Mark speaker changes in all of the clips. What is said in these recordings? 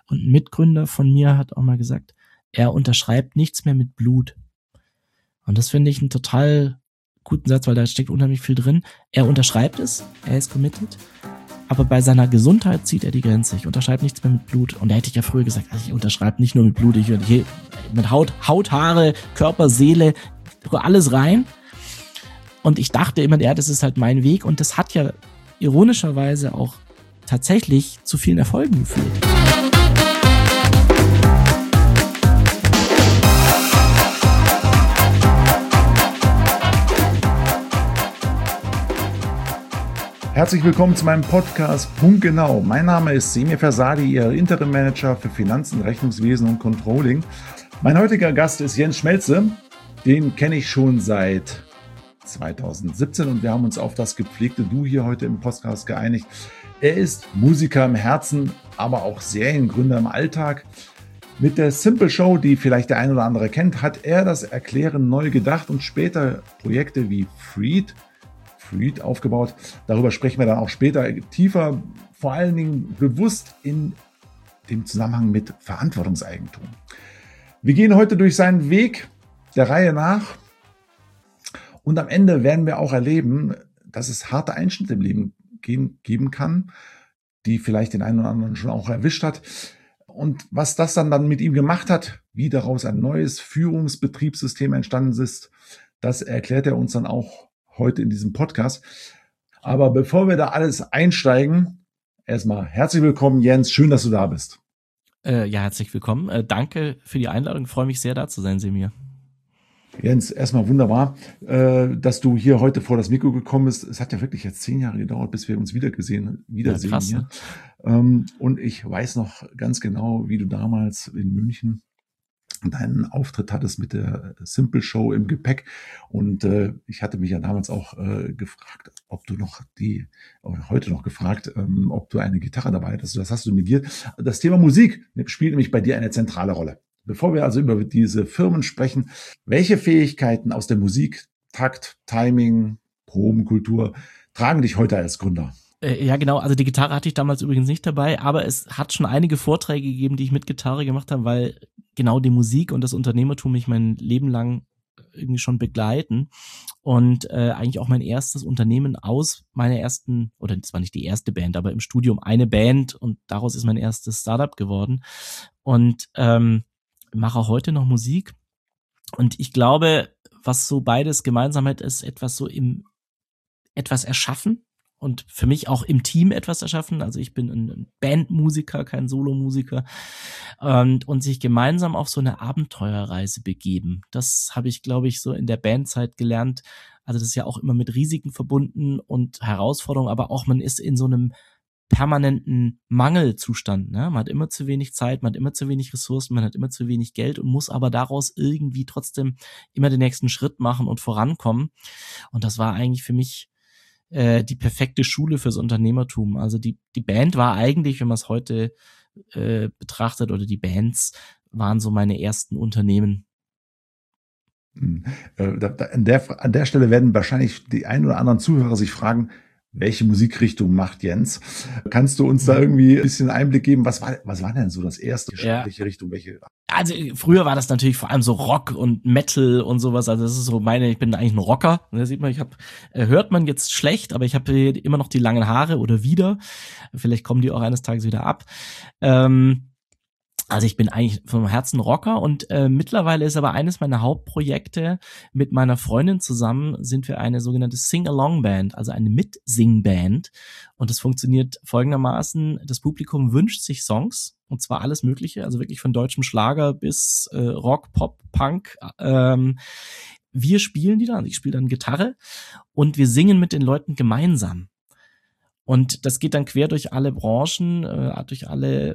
Speaker 1: Und ein Mitgründer von mir hat auch mal gesagt, er unterschreibt nichts mehr mit Blut. Und das finde ich einen total guten Satz, weil da steckt unheimlich viel drin. Er unterschreibt es, er ist committed, aber bei seiner Gesundheit zieht er die Grenze. Ich unterschreibe nichts mehr mit Blut. Und da hätte ich ja früher gesagt, also ich unterschreibe nicht nur mit Blut, ich mit Haut, Haare, Körper, Seele, alles rein. Und ich dachte immer, ja, das ist halt mein Weg. Und das hat ja ironischerweise auch tatsächlich zu vielen Erfolgen geführt.
Speaker 2: Herzlich willkommen zu meinem Podcast Punktgenau. Mein Name ist Semir Fersadi, Ihr Interim Manager für Finanzen, Rechnungswesen und Controlling. Mein heutiger Gast ist Jens Schmelze. Den kenne ich schon seit 2017 und wir haben uns auf das gepflegte Du hier heute im Podcast geeinigt. Er ist Musiker im Herzen, aber auch Seriengründer im Alltag. Mit der Simple Show, die vielleicht der ein oder andere kennt, hat er das Erklären neu gedacht und später Projekte wie Freed aufgebaut. Darüber sprechen wir dann auch später tiefer, vor allen Dingen bewusst in dem Zusammenhang mit Verantwortungseigentum. Wir gehen heute durch seinen Weg der Reihe nach und am Ende werden wir auch erleben, dass es harte Einschnitte im Leben geben kann, die vielleicht den einen oder anderen schon auch erwischt hat. Und was das dann mit ihm gemacht hat, wie daraus ein neues Führungsbetriebssystem entstanden ist, das erklärt er uns dann auch heute in diesem Podcast. Aber bevor wir da alles einsteigen, erstmal herzlich willkommen, Jens. Schön, dass du da bist.
Speaker 1: Ja, herzlich willkommen. Danke für die Einladung. Ich freue mich sehr, da zu sein, Semir.
Speaker 2: Jens, erstmal wunderbar, dass du hier heute vor das Mikro gekommen bist. Es hat ja wirklich jetzt 10 Jahre gedauert, bis wir uns wiedersehen ja, krass, hier. Ne? Und ich weiß noch ganz genau, wie du damals in München deinen Auftritt hattest mit der Simple Show im Gepäck. Und ich hatte mich ja damals auch gefragt, ob du heute noch gefragt, ob du eine Gitarre dabei hattest. Das hast du negiert. Das Thema Musik spielt nämlich bei dir eine zentrale Rolle. Bevor wir also über diese Firmen sprechen, welche Fähigkeiten aus der Musik, Takt, Timing, Probenkultur tragen dich heute als Gründer?
Speaker 1: Ja, genau. Also die Gitarre hatte ich damals übrigens nicht dabei, aber es hat schon einige Vorträge gegeben, die ich mit Gitarre gemacht habe, weil genau die Musik und das Unternehmertum mich mein Leben lang irgendwie schon begleiten und eigentlich auch mein erstes Unternehmen aus meiner ersten, oder das war nicht die erste Band, aber im Studium eine Band und daraus ist mein erstes Startup geworden und mache heute noch Musik und ich glaube, was so beides gemeinsam hat, ist etwas erschaffen und für mich auch im Team etwas erschaffen. Also ich bin ein Bandmusiker, kein Solomusiker und sich gemeinsam auf so eine Abenteuerreise begeben. Das habe ich, glaube ich, so in der Bandzeit gelernt. Also das ist ja auch immer mit Risiken verbunden und Herausforderungen, aber auch man ist in so einem permanenten Mangelzustand. Ne? Man hat immer zu wenig Zeit, man hat immer zu wenig Ressourcen, man hat immer zu wenig Geld und muss aber daraus irgendwie trotzdem immer den nächsten Schritt machen und vorankommen. Und das war eigentlich für mich die perfekte Schule fürs Unternehmertum. Also die Band war eigentlich, wenn man es heute betrachtet, oder die Bands waren so meine ersten Unternehmen.
Speaker 2: An der Stelle werden wahrscheinlich die ein oder anderen Zuhörer sich fragen, welche Musikrichtung macht Jens? Kannst du uns da irgendwie ein bisschen Einblick geben? Was war denn so das erste? Welche Richtung?
Speaker 1: Also früher war das natürlich vor allem so Rock und Metal und sowas. Also das ist so ich bin eigentlich ein Rocker. Da sieht man, hört man jetzt schlecht, aber ich habe immer noch die langen Haare oder wieder. Vielleicht kommen die auch eines Tages wieder ab. Also ich bin eigentlich vom Herzen Rocker und mittlerweile ist aber eines meiner Hauptprojekte, mit meiner Freundin zusammen sind wir eine sogenannte Sing-Along-Band, also eine Mitsing-Band. Und das funktioniert folgendermaßen: Das Publikum wünscht sich Songs, und zwar alles Mögliche, also wirklich von deutschem Schlager bis Rock, Pop, Punk. Wir spielen die dann, also ich spiele dann Gitarre und wir singen mit den Leuten gemeinsam. Und das geht dann quer durch alle Branchen, durch alle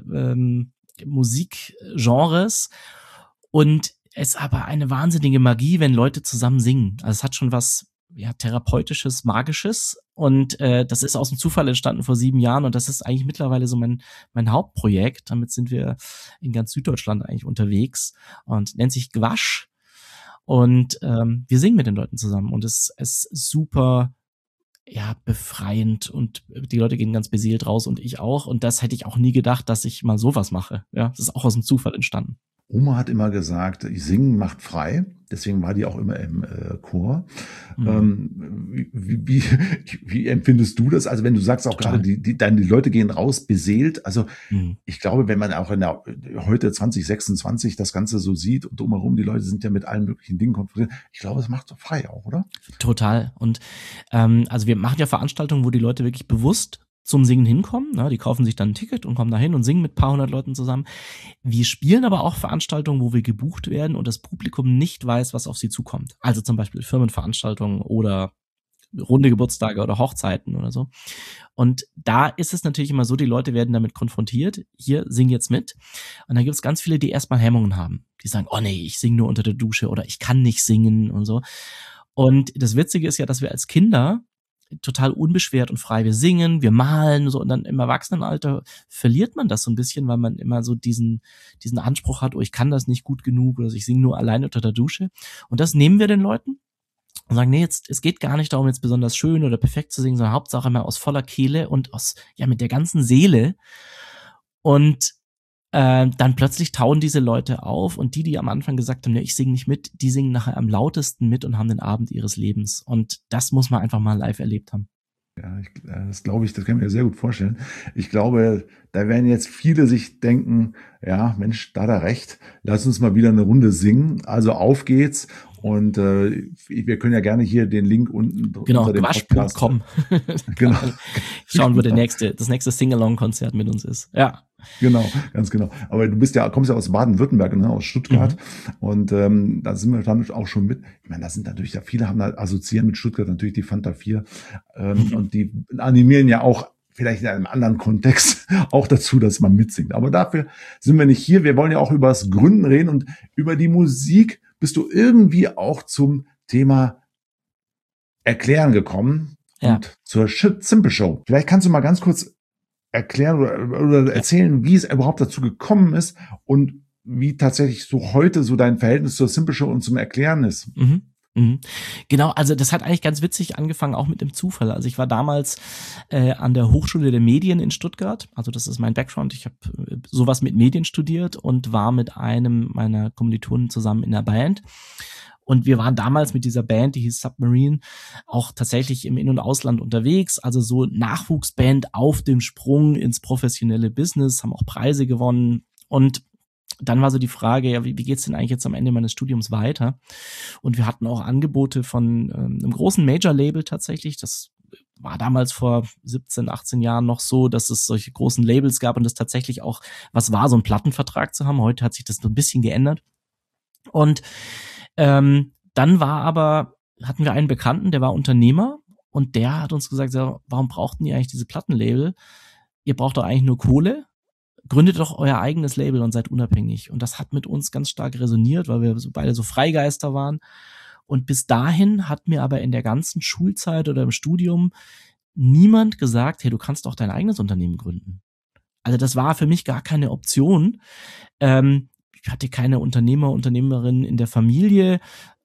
Speaker 1: Musikgenres und es ist aber eine wahnsinnige Magie, wenn Leute zusammen singen. Also es hat schon was Therapeutisches, Magisches und das ist aus dem Zufall entstanden vor 7 Jahren und das ist eigentlich mittlerweile so mein Hauptprojekt. Damit sind wir in ganz Süddeutschland eigentlich unterwegs und nennt sich Gwasch und wir singen mit den Leuten zusammen und es ist super ja, befreiend und die Leute gehen ganz beseelt raus und ich auch. Und das hätte ich auch nie gedacht, dass ich mal sowas mache. Ja, das ist auch aus dem Zufall entstanden.
Speaker 2: Oma hat immer gesagt, singen macht frei. Deswegen war die auch immer im Chor.
Speaker 1: Mhm.
Speaker 2: Wie empfindest du das? Also wenn du sagst auch gerade,
Speaker 1: Total.
Speaker 2: die Leute gehen raus beseelt. Also
Speaker 1: Mhm.
Speaker 2: ich glaube, wenn man auch heute 2026 das Ganze so sieht und drumherum, die Leute sind ja mit allen möglichen Dingen konfrontiert. Ich glaube, es macht so frei auch, oder?
Speaker 1: Total. Und also wir machen ja Veranstaltungen, wo die Leute wirklich bewusst zum Singen hinkommen. Ne? Die kaufen sich dann ein Ticket und kommen dahin und singen mit ein paar hundert Leuten zusammen. Wir spielen aber auch Veranstaltungen, wo wir gebucht werden und das Publikum nicht weiß, was auf sie zukommt. Also zum Beispiel Firmenveranstaltungen oder runde Geburtstage oder Hochzeiten oder so. Und da ist es natürlich immer so, die Leute werden damit konfrontiert. Hier, sing jetzt mit. Und dann gibt es ganz viele, die erstmal Hemmungen haben. Die sagen, oh nee, ich singe nur unter der Dusche oder ich kann nicht singen und so. Und das Witzige ist ja, dass wir als Kinder total unbeschwert und frei, wir singen, wir malen so und dann im Erwachsenenalter verliert man das so ein bisschen, weil man immer so diesen Anspruch hat, oh, ich kann das nicht gut genug oder ich singe nur allein unter der Dusche. Und das nehmen wir den Leuten und sagen, nee, jetzt, es geht gar nicht darum, jetzt besonders schön oder perfekt zu singen, sondern Hauptsache mal aus voller Kehle und aus, ja, mit der ganzen Seele. Und dann plötzlich tauen diese Leute auf und die am Anfang gesagt haben, nee, ich singe nicht mit, die singen nachher am lautesten mit und haben den Abend ihres Lebens. Und das muss man einfach mal live erlebt haben.
Speaker 2: Ja, das glaube ich, das kann ich mir sehr gut vorstellen. Ich glaube, da werden jetzt viele sich denken, ja, Mensch, da hat er recht, lass uns mal wieder eine Runde singen. Also auf geht's. Und wir können ja gerne hier den Link unten
Speaker 1: Genau,
Speaker 2: unter dem Podcast.
Speaker 1: quatsch.com.
Speaker 2: Genau.
Speaker 1: Schauen, wo das nächste Sing-Along-Konzert mit uns ist. Ja.
Speaker 2: Genau, ganz genau. Aber du kommst ja aus Baden-Württemberg, ne, aus Stuttgart. Und da sind wir dann auch schon mit. Ich meine, da sind natürlich, ja, viele haben da assoziieren mit Stuttgart natürlich die Fanta 4. Und die animieren ja auch vielleicht in einem anderen Kontext auch dazu, dass man mitsingt. Aber dafür sind wir nicht hier. Wir wollen ja auch über das Gründen reden und über die Musik bist du irgendwie auch zum Thema Erklären gekommen.
Speaker 1: Ja.
Speaker 2: Und zur Simple Show. Vielleicht kannst du mal ganz kurz erklären oder erzählen, wie es überhaupt dazu gekommen ist und wie tatsächlich so heute so dein Verhältnis zur Simple Show und zum Erklären ist.
Speaker 1: Genau, also das hat eigentlich ganz witzig angefangen, auch mit dem Zufall. Also ich war damals an der Hochschule der Medien in Stuttgart, also das ist mein Background. Ich habe sowas mit Medien studiert und war mit einem meiner Kommilitonen zusammen in der Band. Und wir waren damals mit dieser Band, die hieß Submarine, auch tatsächlich im In- und Ausland unterwegs. Also so Nachwuchsband auf dem Sprung ins professionelle Business, haben auch Preise gewonnen. Und dann war so die Frage, ja, wie geht's denn eigentlich jetzt am Ende meines Studiums weiter? Und wir hatten auch Angebote von einem großen Major-Label tatsächlich. Das war damals vor 17, 18 Jahren noch so, dass es solche großen Labels gab und es tatsächlich auch was war, so einen Plattenvertrag zu haben. Heute hat sich das so ein bisschen geändert. Und dann hatten wir einen Bekannten, der war Unternehmer und der hat uns gesagt, so, warum brauchten ihr eigentlich diese Plattenlabel? Ihr braucht doch eigentlich nur Kohle. Gründet doch euer eigenes Label und seid unabhängig. Und das hat mit uns ganz stark resoniert, weil wir beide so Freigeister waren. Und bis dahin hat mir aber in der ganzen Schulzeit oder im Studium niemand gesagt, hey, du kannst doch dein eigenes Unternehmen gründen. Also das war für mich gar keine Option. Ich hatte keine Unternehmerin in der Familie.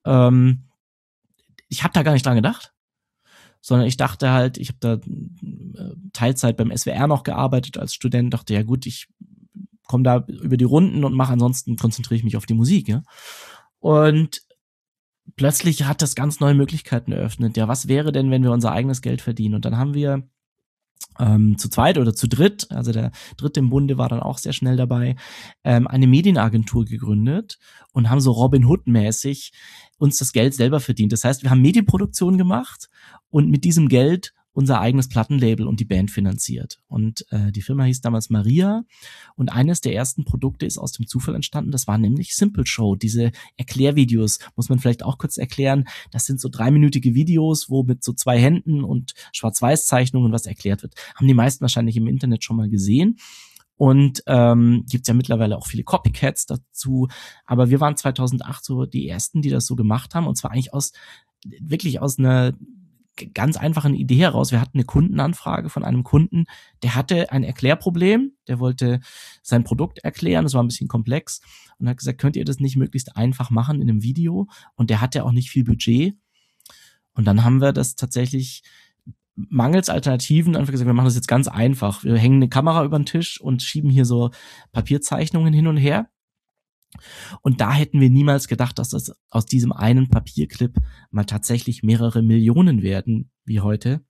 Speaker 1: Ich habe da gar nicht dran gedacht, sondern ich dachte halt, ich habe da Teilzeit beim SWR noch gearbeitet als Student, dachte, ja gut, ich komme da über die Runden und mache, ansonsten konzentriere ich mich auf die Musik. Ja? Und plötzlich hat das ganz neue Möglichkeiten eröffnet. Ja, was wäre denn, wenn wir unser eigenes Geld verdienen? Und dann haben wir zu zweit oder zu dritt, also der Dritte im Bunde war dann auch sehr schnell dabei, eine Medienagentur gegründet und haben so Robin Hood-mäßig uns das Geld selber verdient. Das heißt, wir haben Medienproduktion gemacht und mit diesem Geld unser eigenes Plattenlabel und die Band finanziert. Und die Firma hieß damals Maria und eines der ersten Produkte ist aus dem Zufall entstanden, das war nämlich Simple Show. Diese Erklärvideos, muss man vielleicht auch kurz erklären, das sind so 3-minütige Videos, wo mit so 2 Händen und Schwarz-Weiß-Zeichnungen was erklärt wird. Haben die meisten wahrscheinlich im Internet schon mal gesehen. Und gibt ja mittlerweile auch viele Copycats dazu. Aber wir waren 2008 so die Ersten, die das so gemacht haben. Und zwar eigentlich wirklich aus einer ganz einfachen Idee heraus. Wir hatten eine Kundenanfrage von einem Kunden, der hatte ein Erklärproblem, der wollte sein Produkt erklären, das war ein bisschen komplex und hat gesagt, könnt ihr das nicht möglichst einfach machen in einem Video? Und der hatte auch nicht viel Budget. Und dann haben wir das tatsächlich mangels Alternativen einfach gesagt, wir machen das jetzt ganz einfach. Wir hängen eine Kamera über den Tisch und schieben hier so Papierzeichnungen hin und her. Und da hätten wir niemals gedacht, dass das aus diesem einen Papierclip mal tatsächlich mehrere Millionen werden, wie heute.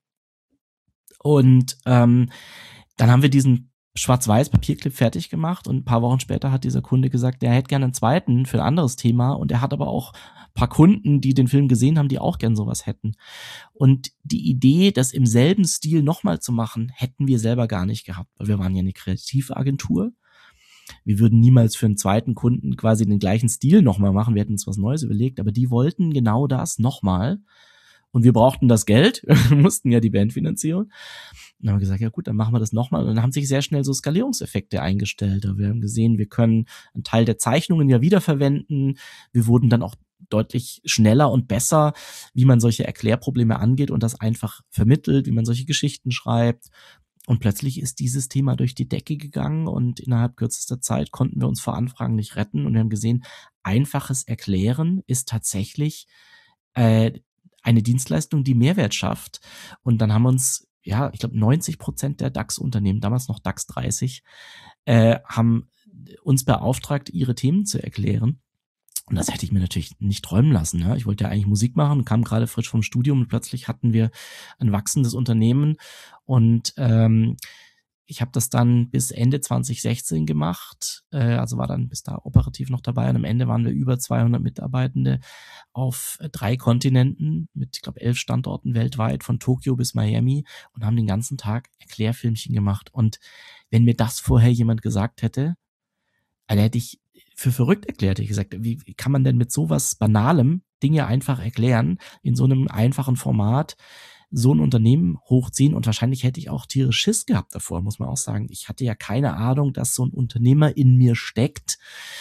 Speaker 1: Und dann haben wir diesen Schwarz-Weiß-Papierclip fertig gemacht und ein paar Wochen später hat dieser Kunde gesagt, er hätte gerne einen zweiten für ein anderes Thema und er hat aber auch ein paar Kunden, die den Film gesehen haben, die auch gern sowas hätten. Und die Idee, das im selben Stil nochmal zu machen, hätten wir selber gar nicht gehabt, weil wir waren ja eine Kreativagentur. Wir würden niemals für einen zweiten Kunden quasi den gleichen Stil nochmal machen. Wir hätten uns was Neues überlegt, aber die wollten genau das nochmal. Und wir brauchten das Geld, wir mussten ja die Band finanzieren. Und dann haben wir gesagt, ja gut, dann machen wir das nochmal. Und dann haben sich sehr schnell so Skalierungseffekte eingestellt. Wir haben gesehen, wir können einen Teil der Zeichnungen ja wiederverwenden. Wir wurden dann auch deutlich schneller und besser, wie man solche Erklärprobleme angeht und das einfach vermittelt, wie man solche Geschichten schreibt. Und plötzlich ist dieses Thema durch die Decke gegangen und innerhalb kürzester Zeit konnten wir uns vor Anfragen nicht retten. Und wir haben gesehen, einfaches Erklären ist tatsächlich eine Dienstleistung, die Mehrwert schafft. Und dann haben uns, ja, ich glaube 90% der DAX-Unternehmen, damals noch DAX 30, haben uns beauftragt, ihre Themen zu erklären. Und das hätte ich mir natürlich nicht träumen lassen. Ja. Ich wollte ja eigentlich Musik machen, kam gerade frisch vom Studium und plötzlich hatten wir ein wachsendes Unternehmen. Und ich habe das dann bis Ende 2016 gemacht, also war dann bis da operativ noch dabei. Und am Ende waren wir über 200 Mitarbeitende auf 3 Kontinenten mit, ich glaube, 11 Standorten weltweit, von Tokio bis Miami und haben den ganzen Tag Erklärfilmchen gemacht. Und wenn mir das vorher jemand gesagt hätte, dann hätte ich für verrückt erklärt. Ich gesagt, wie kann man denn mit sowas Banalem Dinge einfach erklären, in so einem einfachen Format so ein Unternehmen hochziehen? Und wahrscheinlich hätte ich auch tierisch Schiss gehabt davor, muss man auch sagen. Ich hatte ja keine Ahnung, dass so ein Unternehmer in mir steckt,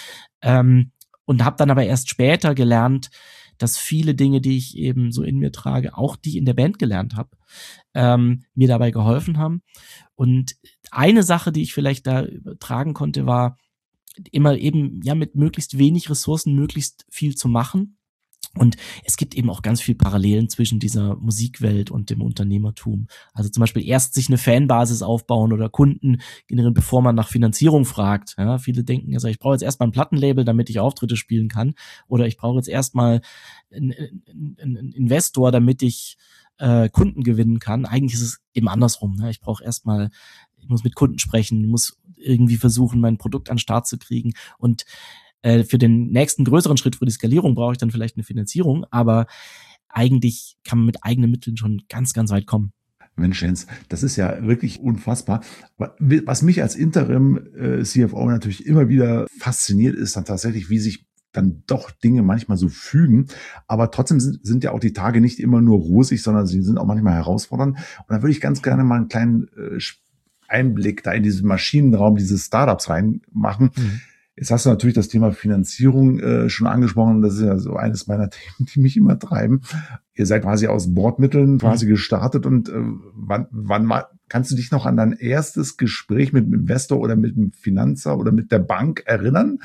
Speaker 1: und habe dann aber erst später gelernt, dass viele Dinge, die ich eben so in mir trage, auch die in der Band gelernt habe, mir dabei geholfen haben. Und eine Sache, die ich vielleicht da übertragen konnte, war immer eben ja mit möglichst wenig Ressourcen möglichst viel zu machen. Und es gibt eben auch ganz viel Parallelen zwischen dieser Musikwelt und dem Unternehmertum. Also zum Beispiel erst sich eine Fanbasis aufbauen oder Kunden generieren, bevor man nach Finanzierung fragt. Ja, viele denken, also ich brauche jetzt erstmal ein Plattenlabel, damit ich Auftritte spielen kann. Oder ich brauche jetzt erstmal einen Investor, damit ich Kunden gewinnen kann. Eigentlich ist es eben andersrum. Ne? Ich muss mit Kunden sprechen, muss irgendwie versuchen, mein Produkt an den Start zu kriegen. Und für den nächsten größeren Schritt für die Skalierung brauche ich dann vielleicht eine Finanzierung, aber eigentlich kann man mit eigenen Mitteln schon ganz, ganz weit kommen.
Speaker 2: Mensch, Jens, das ist ja wirklich unfassbar. Was mich als Interim-CFO natürlich immer wieder fasziniert, ist dann tatsächlich, wie sich dann doch Dinge manchmal so fügen. Aber trotzdem sind ja auch die Tage nicht immer nur rosig, sondern sie sind auch manchmal herausfordernd. Und da würde ich ganz gerne mal einen kleinen Einblick da in diesen Maschinenraum, diese Startups reinmachen. Mhm. Jetzt hast du natürlich das Thema Finanzierung schon angesprochen. Das ist ja so eines meiner Themen, die mich immer treiben. Ihr seid quasi aus Bordmitteln quasi gestartet. Und wann kannst du dich noch an dein erstes Gespräch mit dem Investor oder mit dem Finanzer oder mit der Bank erinnern?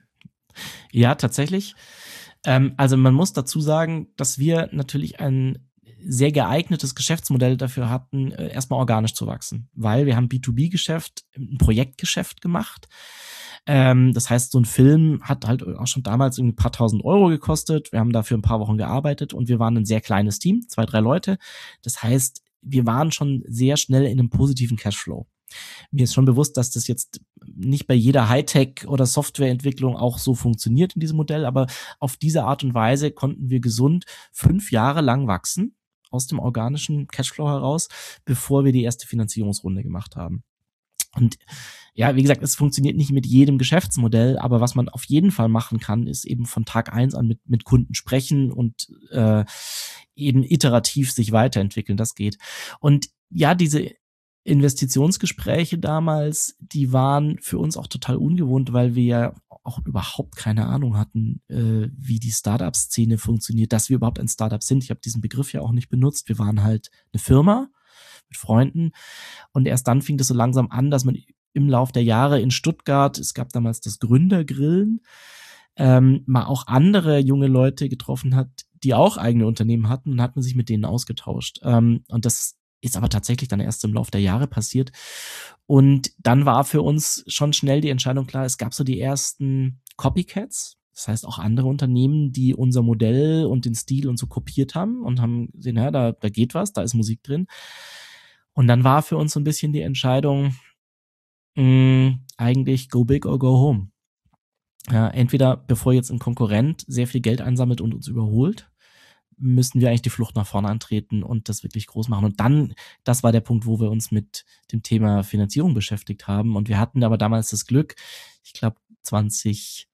Speaker 1: Ja, tatsächlich. Also man muss dazu sagen, dass wir natürlich ein sehr geeignetes Geschäftsmodell dafür hatten, erstmal organisch zu wachsen. Weil wir haben B2B-Geschäft, ein Projektgeschäft gemacht. Das heißt, so ein Film hat halt auch schon damals irgendwie ein paar tausend Euro gekostet. Wir haben dafür ein paar Wochen gearbeitet und wir waren ein sehr kleines Team, 2, 3 Leute. Das heißt, wir waren schon sehr schnell in einem positiven Cashflow. Mir ist schon bewusst, dass das jetzt nicht bei jeder Hightech- oder Softwareentwicklung auch so funktioniert in diesem Modell, aber auf diese Art und Weise konnten wir gesund 5 Jahre lang wachsen aus dem organischen Cashflow heraus, bevor wir die erste Finanzierungsrunde gemacht haben. Und ja, wie gesagt, es funktioniert nicht mit jedem Geschäftsmodell, aber was man auf jeden Fall machen kann, ist eben von Tag 1 an mit Kunden sprechen und eben iterativ sich weiterentwickeln, das geht. Und ja, diese Investitionsgespräche damals, die waren für uns auch total ungewohnt, weil wir ja auch überhaupt keine Ahnung hatten, wie die Startup-Szene funktioniert, dass wir überhaupt ein Startup sind. Ich habe diesen Begriff ja auch nicht benutzt. Wir waren halt eine Firma mit Freunden und erst dann fing das so langsam an, dass man im Lauf der Jahre in Stuttgart, es gab damals das Gründergrillen, mal auch andere junge Leute getroffen hat, die auch eigene Unternehmen hatten und hat man sich mit denen ausgetauscht. Und das ist aber tatsächlich dann erst im Laufe der Jahre passiert. Und dann war für uns schon schnell die Entscheidung klar, es gab so die ersten Copycats, das heißt auch andere Unternehmen, die unser Modell und den Stil und so kopiert haben und haben gesehen, ja, da geht was, da ist Musik drin. Und dann war für uns so ein bisschen die Entscheidung, eigentlich go big or go home. Ja, entweder bevor jetzt ein Konkurrent sehr viel Geld einsammelt und uns überholt, müssten wir eigentlich die Flucht nach vorne antreten und das wirklich groß machen. Und dann, das war der Punkt, wo wir uns mit dem Thema Finanzierung beschäftigt haben. Und wir hatten aber damals das Glück, ich glaube 2012,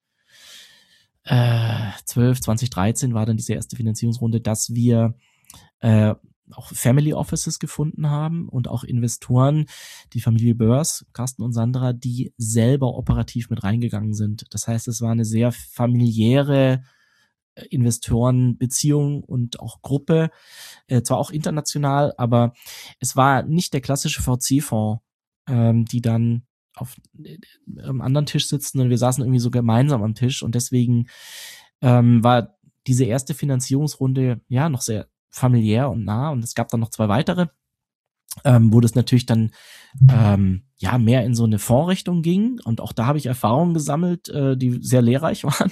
Speaker 1: 2013 war dann diese erste Finanzierungsrunde, dass wir auch Family Offices gefunden haben und auch Investoren, die Familie Börs, Carsten und Sandra, die selber operativ mit reingegangen sind. Das heißt, es war eine sehr familiäre Investorenbeziehung und auch Gruppe, zwar auch international, aber es war nicht der klassische VC-Fonds, die dann auf einem anderen Tisch sitzen und wir saßen irgendwie so gemeinsam am Tisch und deswegen war diese erste Finanzierungsrunde ja noch sehr familiär und nah und es gab dann noch 2 weitere, wo das natürlich dann ja mehr in so eine Fondsrichtung ging und auch da habe ich Erfahrungen gesammelt, die sehr lehrreich waren.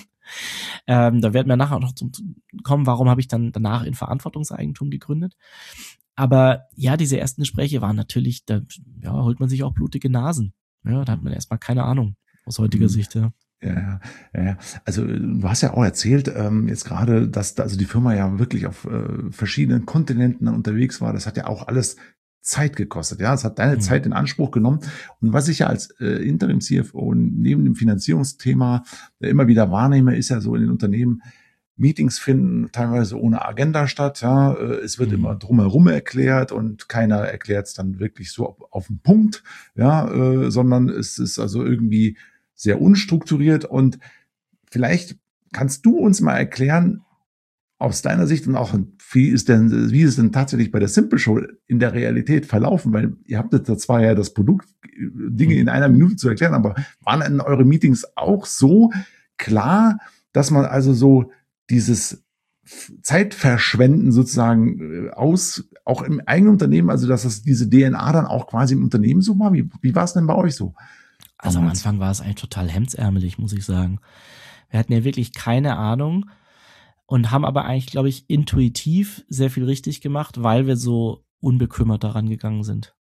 Speaker 1: Da werden wir nachher noch zum kommen, warum habe ich dann danach in Verantwortungseigentum gegründet. Aber ja, diese ersten Gespräche waren natürlich, da holt man sich auch blutige Nasen. Ja, da hat man erstmal keine Ahnung aus heutiger Sicht, ja.
Speaker 2: Ja. Also du hast ja auch erzählt, jetzt gerade, dass also die Firma ja wirklich auf verschiedenen Kontinenten unterwegs war. Das hat ja auch alles Zeit gekostet. Ja, es hat deine Zeit in Anspruch genommen. Und was ich ja als Interim-CFO neben dem Finanzierungsthema immer wieder wahrnehme, ist ja so in den Unternehmen, Meetings finden teilweise ohne Agenda statt. Ja, es wird immer drumherum erklärt und keiner erklärt es dann wirklich so auf den Punkt. Ja, sondern es ist also irgendwie sehr unstrukturiert. Und vielleicht kannst du uns mal erklären, aus deiner Sicht und auch, wie ist es denn tatsächlich bei der Simple Show in der Realität verlaufen? Weil ihr habt jetzt zwar ja das Produkt, Dinge in einer Minute zu erklären, aber waren denn eure Meetings auch so klar, dass man also so dieses Zeitverschwenden sozusagen auch im eigenen Unternehmen, also dass das diese DNA dann auch quasi im Unternehmen so war? Wie war es denn bei euch so?
Speaker 1: Also am Anfang war es eigentlich total hemdsärmelig, muss ich sagen. Wir hatten ja wirklich keine Ahnung und haben aber eigentlich, glaube ich, intuitiv sehr viel richtig gemacht, weil wir so unbekümmert daran gegangen sind.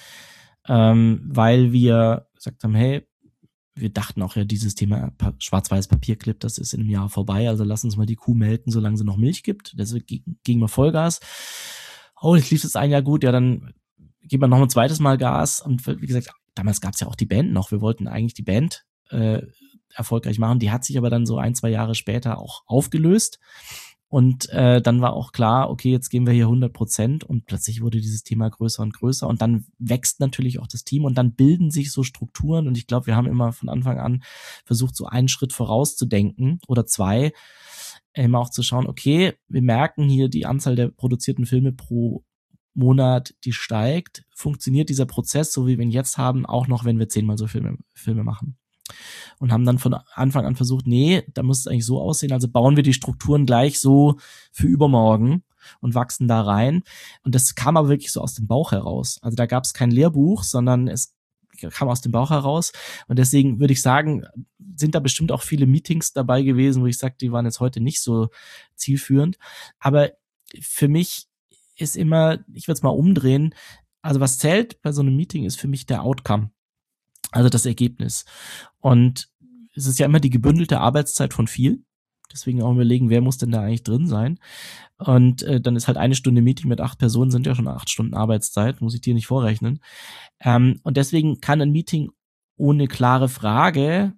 Speaker 1: Weil wir gesagt haben, hey, wir dachten auch ja, dieses Thema schwarz-weiß Papierclip, das ist in einem Jahr vorbei, also lass uns mal die Kuh melken, solange sie noch Milch gibt. Deswegen gingen wir Vollgas. Oh, jetzt lief es ein Jahr gut, ja, dann geben wir noch ein zweites Mal Gas. Und wie gesagt, damals gab es ja auch die Band noch. Wir wollten eigentlich die Band erfolgreich machen. Die hat sich aber dann so 1-2 Jahre später auch aufgelöst. Und dann war auch klar, okay, jetzt gehen wir hier 100% und plötzlich wurde dieses Thema größer und größer und dann wächst natürlich auch das Team und dann bilden sich so Strukturen und ich glaube, wir haben immer von Anfang an versucht, so einen Schritt vorauszudenken oder 2, immer auch zu schauen, okay, wir merken hier die Anzahl der produzierten Filme pro Monat, die steigt. Funktioniert dieser Prozess, so wie wir ihn jetzt haben, auch noch, wenn wir 10-mal so Filme machen? Und haben dann von Anfang an versucht, nee, da muss es eigentlich so aussehen, also bauen wir die Strukturen gleich so für übermorgen und wachsen da rein. Und das kam aber wirklich so aus dem Bauch heraus. Also da gab es kein Lehrbuch, sondern es kam aus dem Bauch heraus. Und deswegen würde ich sagen, sind da bestimmt auch viele Meetings dabei gewesen, wo ich sage, die waren jetzt heute nicht so zielführend. Aber für mich ist immer, ich würde es mal umdrehen, also was zählt bei so einem Meeting ist für mich der Outcome. Also das Ergebnis. Und es ist ja immer die gebündelte Arbeitszeit von vielen. Deswegen auch überlegen, wer muss denn da eigentlich drin sein. Und dann ist halt 1 Stunde Meeting mit 8 Personen, sind ja schon 8 Stunden Arbeitszeit, muss ich dir nicht vorrechnen. Und deswegen kann ein Meeting ohne klare Frage,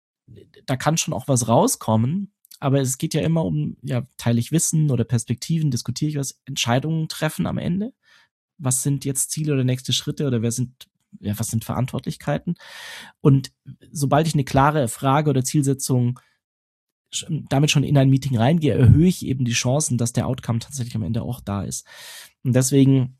Speaker 1: da kann schon auch was rauskommen. Aber es geht ja immer um, ja, teile ich Wissen oder Perspektiven, diskutiere ich was, Entscheidungen treffen am Ende. Was sind jetzt Ziele oder nächste Schritte oder was sind Verantwortlichkeiten? Und sobald ich eine klare Frage oder Zielsetzung damit schon in ein Meeting reingehe, erhöhe ich eben die Chancen, dass der Outcome tatsächlich am Ende auch da ist. Und deswegen,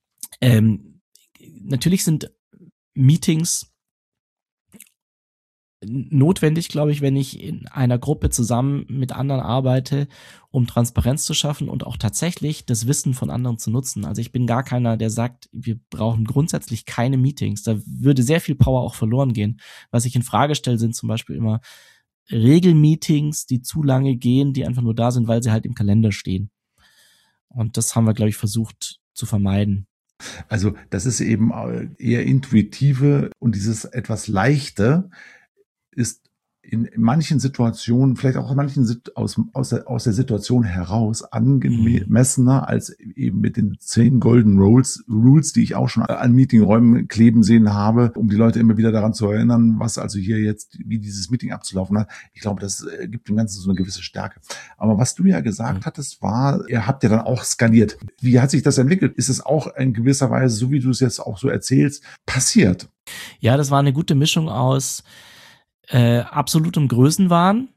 Speaker 1: natürlich sind Meetings notwendig, glaube ich, wenn ich in einer Gruppe zusammen mit anderen arbeite, um Transparenz zu schaffen und auch tatsächlich das Wissen von anderen zu nutzen. Also ich bin gar keiner, der sagt, wir brauchen grundsätzlich keine Meetings. Da würde sehr viel Power auch verloren gehen. Was ich in Frage stelle, sind zum Beispiel immer Regelmeetings, die zu lange gehen, die einfach nur da sind, weil sie halt im Kalender stehen. Und das haben wir, glaube ich, versucht zu vermeiden.
Speaker 2: Also das ist eben eher intuitive und dieses etwas Leichte ist in manchen Situationen, vielleicht auch in manchen aus der Situation heraus angemessener als eben mit den 10 Golden Rules, die ich auch schon an Meetingräumen kleben sehen habe, um die Leute immer wieder daran zu erinnern, was also hier jetzt, wie dieses Meeting abzulaufen hat. Ich glaube, das gibt dem Ganzen so eine gewisse Stärke. Aber was du ja gesagt hattest, war, ihr habt ja dann auch skaliert. Wie hat sich das entwickelt? Ist es auch in gewisser Weise, so wie du es jetzt auch so erzählst, passiert?
Speaker 1: Ja, das war eine gute Mischung aus absolutem Größenwahn,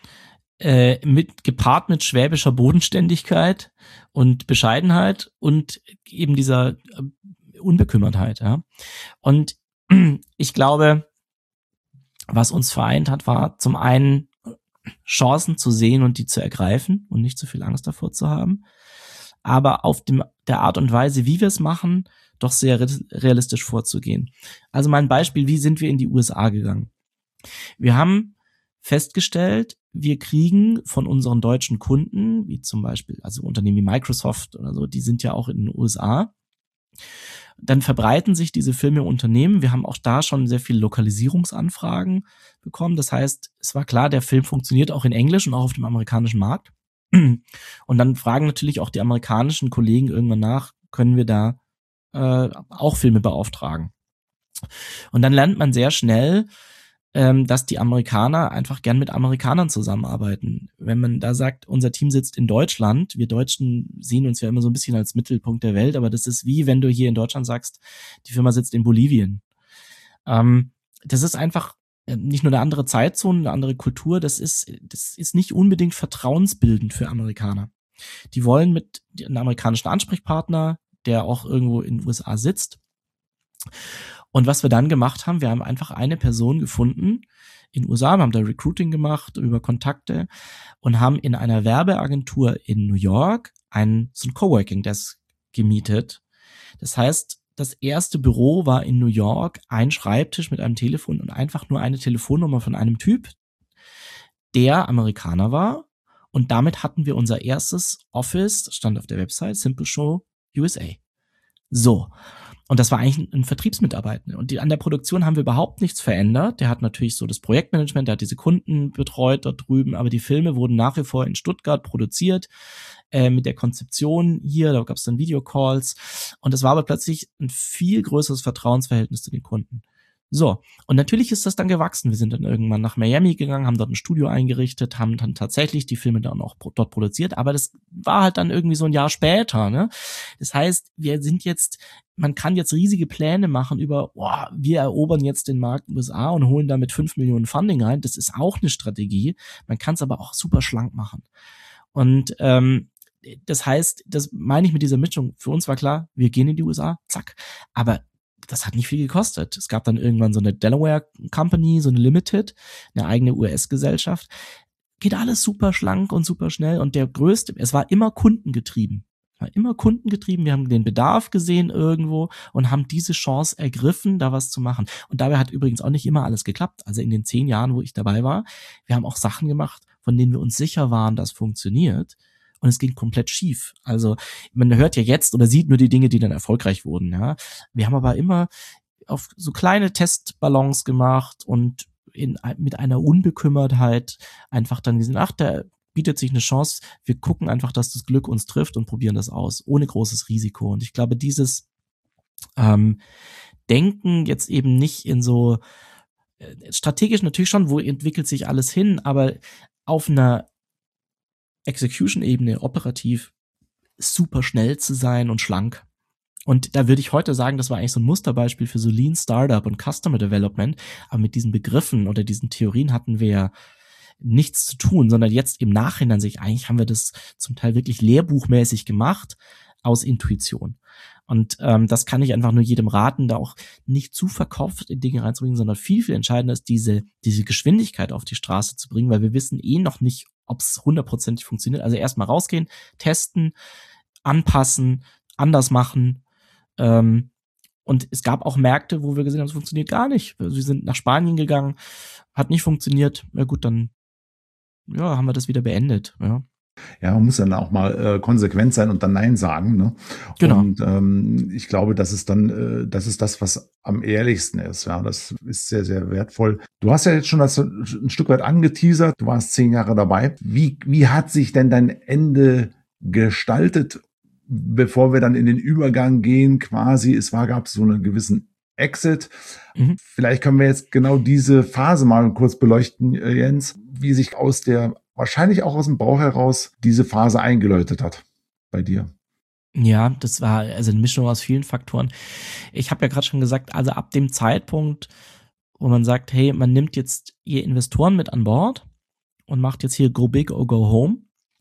Speaker 1: gepaart mit schwäbischer Bodenständigkeit und Bescheidenheit und eben dieser Unbekümmertheit. Ja. Und ich glaube, was uns vereint hat, war zum einen Chancen zu sehen und die zu ergreifen und nicht zu viel Angst davor zu haben, aber auf der Art und Weise, wie wir es machen, doch sehr realistisch vorzugehen. Also mal ein Beispiel, wie sind wir in die USA gegangen? Wir haben festgestellt, wir kriegen von unseren deutschen Kunden, wie zum Beispiel, also Unternehmen wie Microsoft oder so, die sind ja auch in den USA, dann verbreiten sich diese Filme im Unternehmen. Wir haben auch da schon sehr viele Lokalisierungsanfragen bekommen. Das heißt, es war klar, der Film funktioniert auch in Englisch und auch auf dem amerikanischen Markt. Und dann fragen natürlich auch die amerikanischen Kollegen irgendwann nach, können wir da auch Filme beauftragen? Und dann lernt man sehr schnell, dass die Amerikaner einfach gern mit Amerikanern zusammenarbeiten. Wenn man da sagt, unser Team sitzt in Deutschland, wir Deutschen sehen uns ja immer so ein bisschen als Mittelpunkt der Welt, aber das ist wie, wenn du hier in Deutschland sagst, die Firma sitzt in Bolivien. Das ist einfach nicht nur eine andere Zeitzone, eine andere Kultur, das ist nicht unbedingt vertrauensbildend für Amerikaner. Die wollen mit einem amerikanischen Ansprechpartner, der auch irgendwo in den USA sitzt. Und was wir dann gemacht haben, wir haben einfach eine Person gefunden in den USA, wir haben da Recruiting gemacht über Kontakte und haben in einer Werbeagentur in New York so ein Coworking Desk gemietet. Das heißt, das erste Büro war in New York, ein Schreibtisch mit einem Telefon und einfach nur eine Telefonnummer von einem Typ, der Amerikaner war. Und damit hatten wir unser erstes Office, stand auf der Website, Simple Show USA. So. Und das war eigentlich ein Vertriebsmitarbeiter. Und an der Produktion haben wir überhaupt nichts verändert. Der hat natürlich so das Projektmanagement, der hat diese Kunden betreut dort drüben, aber die Filme wurden nach wie vor in Stuttgart produziert, mit der Konzeption hier, da gab es dann Videocalls. Und es war aber plötzlich ein viel größeres Vertrauensverhältnis zu den Kunden. So, und natürlich ist das dann gewachsen. Wir sind dann irgendwann nach Miami gegangen, haben dort ein Studio eingerichtet, haben dann tatsächlich die Filme dann auch dort produziert, aber das war halt dann irgendwie so ein Jahr später, ne? Das heißt, man kann jetzt riesige Pläne machen über, wir erobern jetzt den Markt in den USA und holen damit 5 Millionen Funding rein. Das ist auch eine Strategie. Man kann es aber auch super schlank machen. Und das heißt, das meine ich mit dieser Mischung. Für uns war klar, wir gehen in die USA, zack. Aber das hat nicht viel gekostet. Es gab dann irgendwann so eine Delaware Company, so eine Limited, eine eigene US-Gesellschaft. Geht alles super schlank und super schnell. Und es war immer kundengetrieben. Wir haben den Bedarf gesehen irgendwo und haben diese Chance ergriffen, da was zu machen. Und dabei hat übrigens auch nicht immer alles geklappt. Also in den 10 Jahren, wo ich dabei war, wir haben auch Sachen gemacht, von denen wir uns sicher waren, dass funktioniert. Und es ging komplett schief. Also man hört ja jetzt oder sieht nur die Dinge, die dann erfolgreich wurden. Ja, wir haben aber immer auf so kleine Testballons gemacht und mit einer Unbekümmertheit einfach dann gesehen, da bietet sich eine Chance. Wir gucken einfach, dass das Glück uns trifft und probieren das aus, ohne großes Risiko. Und ich glaube, dieses Denken jetzt eben nicht in so strategisch natürlich schon, wo entwickelt sich alles hin, aber auf einer Execution-Ebene, operativ, super schnell zu sein und schlank. Und da würde ich heute sagen, das war eigentlich so ein Musterbeispiel für so Lean Startup und Customer Development. Aber mit diesen Begriffen oder diesen Theorien hatten wir ja nichts zu tun, sondern jetzt im Nachhinein eigentlich haben wir das zum Teil wirklich lehrbuchmäßig gemacht aus Intuition. Und das kann ich einfach nur jedem raten, da auch nicht zu verkopft in Dinge reinzubringen, sondern viel, viel entscheidender ist, diese Geschwindigkeit auf die Straße zu bringen, weil wir wissen noch nicht, ob es 100% funktioniert. Also erstmal rausgehen, testen, anpassen, anders machen. Und es gab auch Märkte, wo wir gesehen haben, es funktioniert gar nicht. Also wir sind nach Spanien gegangen, hat nicht funktioniert. Na gut, dann haben wir das wieder beendet. Ja.
Speaker 2: Ja, man muss dann auch mal konsequent sein und dann Nein sagen. Ne?
Speaker 1: Genau.
Speaker 2: Und ich glaube, das ist das, was am ehrlichsten ist. Ja, das ist sehr, sehr wertvoll. Du hast ja jetzt schon das ein Stück weit angeteasert. Du warst 10 Jahre dabei. Wie hat sich denn dein Ende gestaltet, bevor wir dann in den Übergang gehen? Quasi, gab es so einen gewissen Exit. Vielleicht können wir jetzt genau diese Phase mal kurz beleuchten, Jens, wie sich wahrscheinlich auch aus dem Bauch heraus diese Phase eingeläutet hat bei dir.
Speaker 1: Ja, das war also eine Mischung aus vielen Faktoren. Ich habe ja gerade schon gesagt, also ab dem Zeitpunkt, wo man sagt, hey, man nimmt jetzt hier Investoren mit an Bord und macht jetzt hier Go Big or Go Home,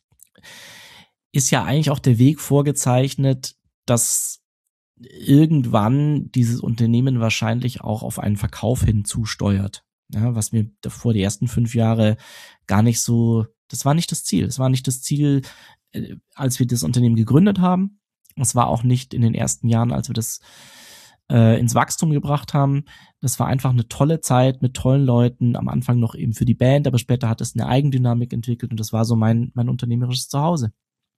Speaker 1: ist ja eigentlich auch der Weg vorgezeichnet, dass irgendwann dieses Unternehmen wahrscheinlich auch auf einen Verkauf hin zusteuert. Ja, was mir davor die ersten 5 Jahre gar nicht so, das war nicht das Ziel. Es war nicht das Ziel, als wir das Unternehmen gegründet haben. Es war auch nicht in den ersten Jahren, als wir das ins Wachstum gebracht haben. Das war einfach eine tolle Zeit mit tollen Leuten, am Anfang noch eben für die Band, aber später hat es eine Eigendynamik entwickelt und das war so mein unternehmerisches Zuhause.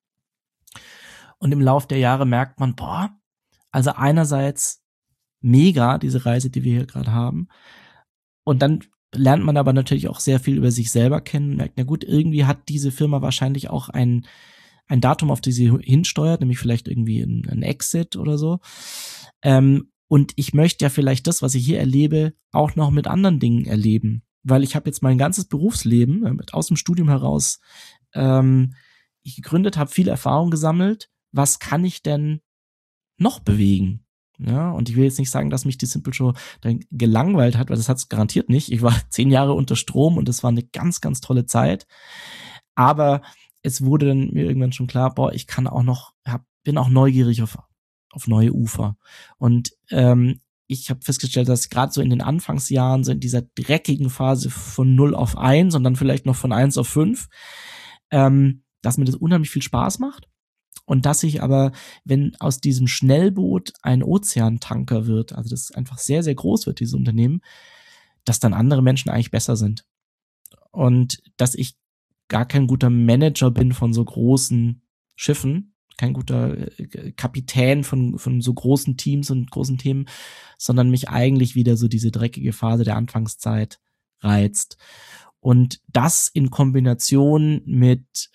Speaker 1: Und im Lauf der Jahre merkt man, also einerseits mega, diese Reise, die wir hier gerade haben. Und dann lernt man aber natürlich auch sehr viel über sich selber kennen, merkt, na gut, irgendwie hat diese Firma wahrscheinlich auch ein Datum, auf das sie hinsteuert, nämlich vielleicht irgendwie ein Exit oder so. Und ich möchte ja vielleicht das, was ich hier erlebe, auch noch mit anderen Dingen erleben. Weil ich habe jetzt mein ganzes Berufsleben aus dem Studium heraus ich gegründet, habe viel Erfahrung gesammelt. Was kann ich denn noch bewegen? Ja, und ich will jetzt nicht sagen, dass mich die Simple Show dann gelangweilt hat, weil das hat es garantiert nicht. Ich war 10 Jahre unter Strom und das war eine ganz, ganz tolle Zeit. Aber es wurde dann mir irgendwann schon klar, ich kann auch noch, bin auch neugierig auf neue Ufer. Und ich habe festgestellt, dass gerade so in den Anfangsjahren, so in dieser dreckigen Phase von 0 auf 1 und dann vielleicht noch von 1 auf 5, dass mir das unheimlich viel Spaß macht. Und dass ich aber, wenn aus diesem Schnellboot ein Ozeantanker wird, also das einfach sehr, sehr groß wird, dieses Unternehmen, dass dann andere Menschen eigentlich besser sind. Und dass ich gar kein guter Manager bin von so großen Schiffen, kein guter Kapitän von so großen Teams und großen Themen, sondern mich eigentlich wieder so diese dreckige Phase der Anfangszeit reizt. Und das in Kombination mit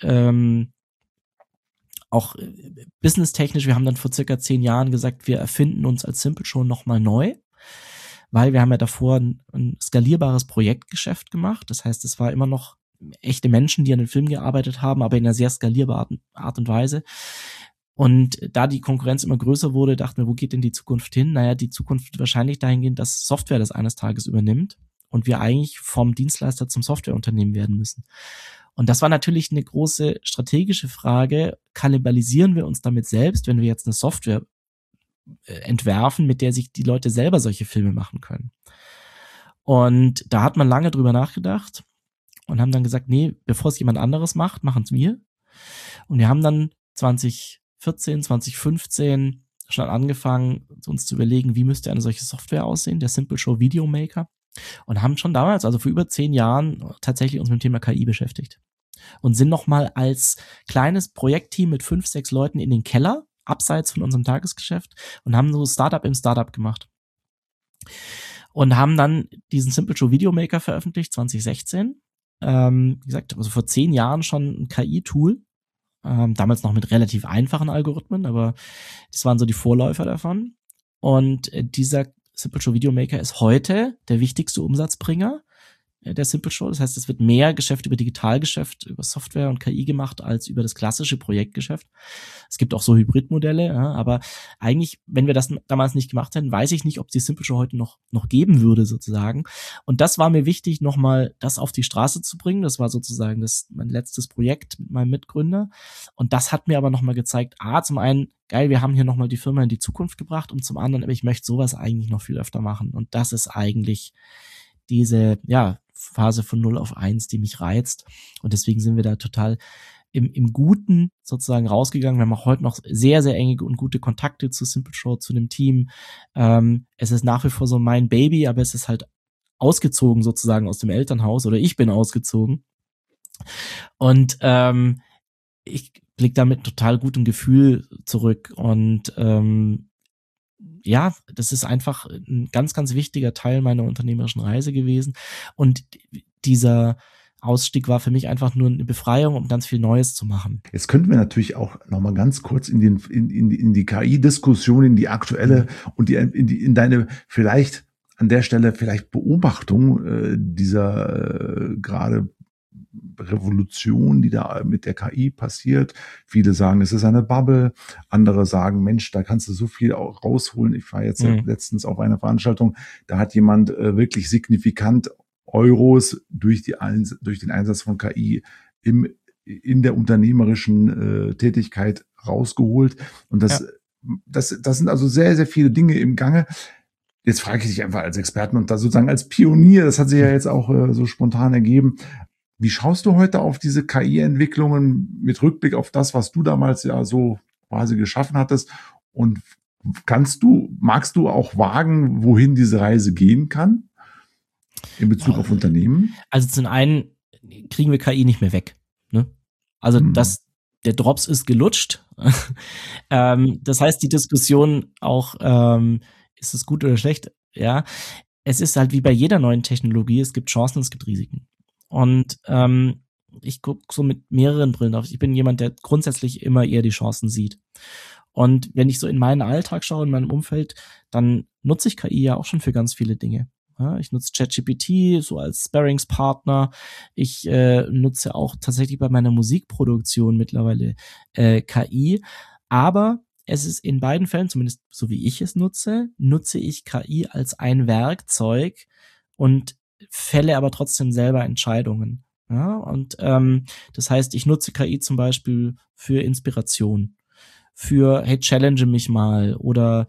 Speaker 1: auch businesstechnisch, wir haben dann vor circa 10 Jahren gesagt, wir erfinden uns als Simple Show nochmal neu, weil wir haben ja davor ein skalierbares Projektgeschäft gemacht. Das heißt, es war immer noch echte Menschen, die an den Film gearbeitet haben, aber in einer sehr skalierbaren Art und Weise. Und da die Konkurrenz immer größer wurde, dachten wir, wo geht denn die Zukunft hin? Naja, die Zukunft wird wahrscheinlich dahin gehen, dass Software das eines Tages übernimmt und wir eigentlich vom Dienstleister zum Softwareunternehmen werden müssen. Und das war natürlich eine große strategische Frage. Kannibalisieren wir uns damit selbst, wenn wir jetzt eine Software entwerfen, mit der sich die Leute selber solche Filme machen können? Und da hat man lange drüber nachgedacht und haben dann gesagt, nee, bevor es jemand anderes macht, machen es wir. Und wir haben dann 2014, 2015 schon angefangen, uns zu überlegen, wie müsste eine solche Software aussehen, der Simple Show Video Maker. Und haben schon damals, also vor über 10 Jahren, tatsächlich uns mit dem Thema KI beschäftigt. Und sind nochmal als kleines Projektteam mit 5, 6 Leuten in den Keller, abseits von unserem Tagesgeschäft, und haben so Startup im Startup gemacht. Und haben dann diesen Simple Show Video Maker veröffentlicht, 2016. Wie gesagt, also vor 10 Jahren schon ein KI-Tool. Damals noch mit relativ einfachen Algorithmen, aber das waren so die Vorläufer davon. Und dieser Simple Show Video Maker ist heute der wichtigste Umsatzbringer der Simple Show. Das heißt, es wird mehr Geschäft über Digitalgeschäft, über Software und KI gemacht, als über das klassische Projektgeschäft. Es gibt auch so Hybridmodelle, ja, aber eigentlich, wenn wir das damals nicht gemacht hätten, weiß ich nicht, ob es die Simple Show heute noch geben würde, sozusagen. Und das war mir wichtig, nochmal das auf die Straße zu bringen. Das war sozusagen mein letztes Projekt mit meinem Mitgründer. Und das hat mir aber nochmal gezeigt, zum einen, geil, wir haben hier nochmal die Firma in die Zukunft gebracht, und zum anderen, aber ich möchte sowas eigentlich noch viel öfter machen. Und das ist eigentlich diese, Phase von 0 auf 1, die mich reizt. Und deswegen sind wir da total im Guten sozusagen rausgegangen. Wir haben auch heute noch sehr, sehr enge und gute Kontakte zu Simple Short, zu dem Team. Es ist nach wie vor so mein Baby, aber es ist halt ausgezogen sozusagen aus dem Elternhaus, oder ich bin ausgezogen. Und ich blicke da mit total gutem Gefühl zurück. Und das ist einfach ein ganz, ganz wichtiger Teil meiner unternehmerischen Reise gewesen. Und dieser Ausstieg war für mich einfach nur eine Befreiung, um ganz viel Neues zu machen.
Speaker 2: Jetzt könnten wir natürlich auch noch mal ganz kurz in die KI-Diskussion, in die aktuelle und in deine vielleicht an der Stelle Beobachtung dieser gerade Revolution, die da mit der KI passiert. Viele sagen, es ist eine Bubble. Andere sagen, Mensch, da kannst du so viel auch rausholen. Ich war jetzt letztens auf einer Veranstaltung, da hat jemand wirklich signifikant Euros durch den Einsatz von KI in der unternehmerischen Tätigkeit rausgeholt. Und das sind also sehr, sehr viele Dinge im Gange. Jetzt frage ich dich einfach als Experten und da sozusagen als Pionier, das hat sich ja jetzt auch so spontan ergeben. Wie schaust du heute auf diese KI-Entwicklungen mit Rückblick auf das, was du damals ja so quasi geschaffen hattest? Und magst du auch wagen, wohin diese Reise gehen kann? In Bezug auf Unternehmen?
Speaker 1: Also zum einen kriegen wir KI nicht mehr weg. Ne? Also der Drops ist gelutscht. Das heißt, die Diskussion auch, ist es gut oder schlecht? Ja, es ist halt wie bei jeder neuen Technologie, es gibt Chancen und es gibt Risiken. Und ich gucke so mit mehreren Brillen drauf. Ich bin jemand, der grundsätzlich immer eher die Chancen sieht. Und wenn ich so in meinen Alltag schaue, in meinem Umfeld, dann nutze ich KI ja auch schon für ganz viele Dinge. Ja, ich nutze ChatGPT so als Sparringspartner. Ich nutze auch tatsächlich bei meiner Musikproduktion mittlerweile KI. Aber es ist in beiden Fällen, zumindest so wie ich es nutze ich KI als ein Werkzeug und fälle aber trotzdem selber Entscheidungen. Ja, und das heißt, ich nutze KI zum Beispiel für Inspiration, für hey, challenge mich mal, oder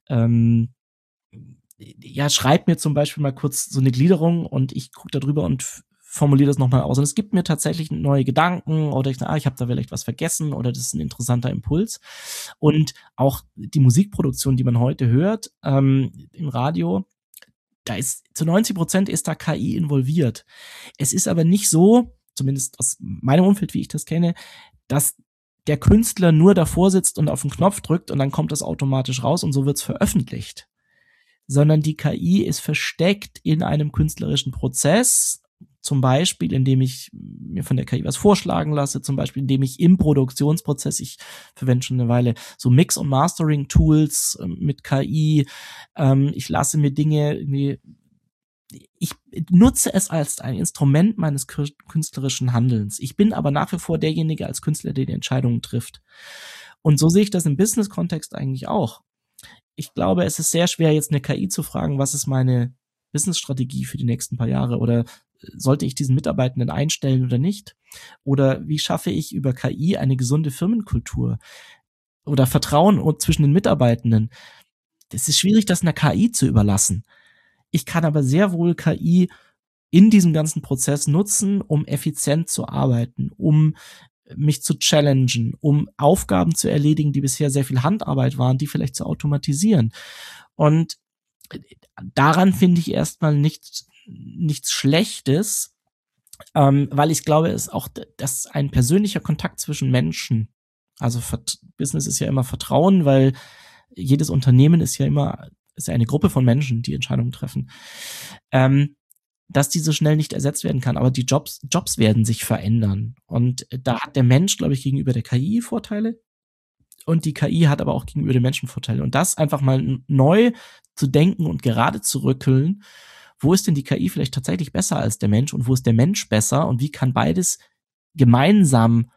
Speaker 1: schreib mir zum Beispiel mal kurz so eine Gliederung und ich gucke da drüber und formuliere das nochmal aus. Und es gibt mir tatsächlich neue Gedanken, oder ich habe da vielleicht was vergessen, oder das ist ein interessanter Impuls. Und auch die Musikproduktion, die man heute hört im Radio, da ist zu 90% ist da KI involviert. Es ist aber nicht so, zumindest aus meinem Umfeld, wie ich das kenne, dass der Künstler nur davor sitzt und auf den Knopf drückt und dann kommt das automatisch raus und so wird's veröffentlicht. Sondern die KI ist versteckt in einem künstlerischen Prozess, zum Beispiel, indem ich mir von der KI was vorschlagen lasse, zum Beispiel, indem ich im Produktionsprozess, ich verwende schon eine Weile so Mix- und Mastering-Tools mit KI, ich lasse mir Dinge irgendwie, ich nutze es als ein Instrument meines künstlerischen Handelns. Ich bin aber nach wie vor derjenige als Künstler, der die Entscheidungen trifft. Und so sehe ich das im Business-Kontext eigentlich auch. Ich glaube, es ist sehr schwer, jetzt eine KI zu fragen, was ist meine Business-Strategie für die nächsten paar Jahre, oder sollte ich diesen Mitarbeitenden einstellen oder nicht? Oder wie schaffe ich über KI eine gesunde Firmenkultur oder Vertrauen zwischen den Mitarbeitenden? Das ist schwierig, das einer KI zu überlassen. Ich kann aber sehr wohl KI in diesem ganzen Prozess nutzen, um effizient zu arbeiten, um mich zu challengen, um Aufgaben zu erledigen, die bisher sehr viel Handarbeit waren, die vielleicht zu automatisieren. Und daran finde ich erstmal nichts Schlechtes, weil ich glaube, es auch, dass ein persönlicher Kontakt zwischen Menschen, also Business ist ja immer Vertrauen, weil jedes Unternehmen ist ja eine Gruppe von Menschen, die Entscheidungen treffen, dass die so schnell nicht ersetzt werden kann. Aber die Jobs werden sich verändern. Und da hat der Mensch, glaube ich, gegenüber der KI Vorteile. Und die KI hat aber auch gegenüber den Menschen Vorteile. Und das einfach mal neu zu denken und gerade zu rückeln, wo ist denn die KI vielleicht tatsächlich besser als der Mensch und wo ist der Mensch besser und wie kann beides gemeinsam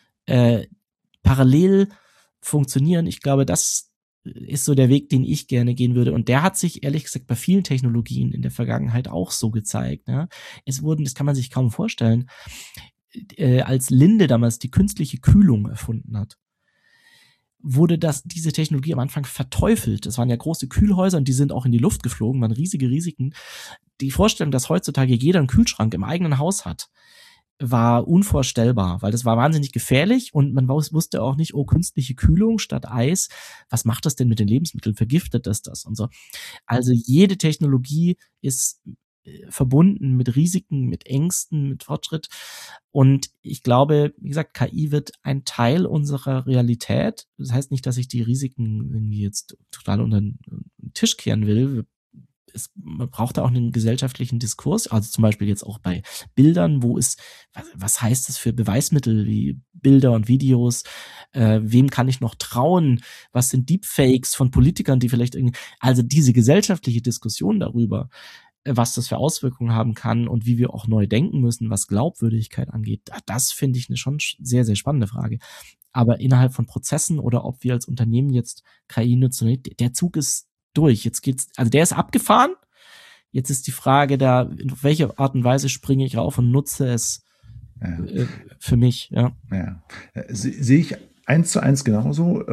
Speaker 1: parallel funktionieren? Ich glaube, das ist so der Weg, den ich gerne gehen würde. Und der hat sich, ehrlich gesagt, bei vielen Technologien in der Vergangenheit auch so gezeigt. Ja? Das kann man sich kaum vorstellen, als Linde damals die künstliche Kühlung erfunden hat. wurde diese Technologie am Anfang verteufelt. Das waren ja große Kühlhäuser und die sind auch in die Luft geflogen, waren riesige Risiken. Die Vorstellung, dass heutzutage jeder einen Kühlschrank im eigenen Haus hat, war unvorstellbar, weil das war wahnsinnig gefährlich und man wusste auch nicht, künstliche Kühlung statt Eis, was macht das denn mit den Lebensmitteln, vergiftet das und so. Also jede Technologie ist verbunden mit Risiken, mit Ängsten, mit Fortschritt. Und ich glaube, wie gesagt, KI wird ein Teil unserer Realität. Das heißt nicht, dass ich die Risiken irgendwie jetzt total unter den Tisch kehren will. Man braucht da auch einen gesellschaftlichen Diskurs, also zum Beispiel jetzt auch bei Bildern, was heißt das für Beweismittel wie Bilder und Videos, wem kann ich noch trauen, was sind Deepfakes von Politikern, die vielleicht also diese gesellschaftliche Diskussion darüber, was das für Auswirkungen haben kann und wie wir auch neu denken müssen, was Glaubwürdigkeit angeht, das finde ich eine schon sehr, sehr spannende Frage. Aber innerhalb von Prozessen oder ob wir als Unternehmen jetzt KI nutzen, der Zug ist durch. Jetzt geht's, also der ist abgefahren. Jetzt ist die Frage da, auf welche Art und Weise springe ich rauf und nutze es für mich. Ja.
Speaker 2: Sehe ich 1:1 genauso.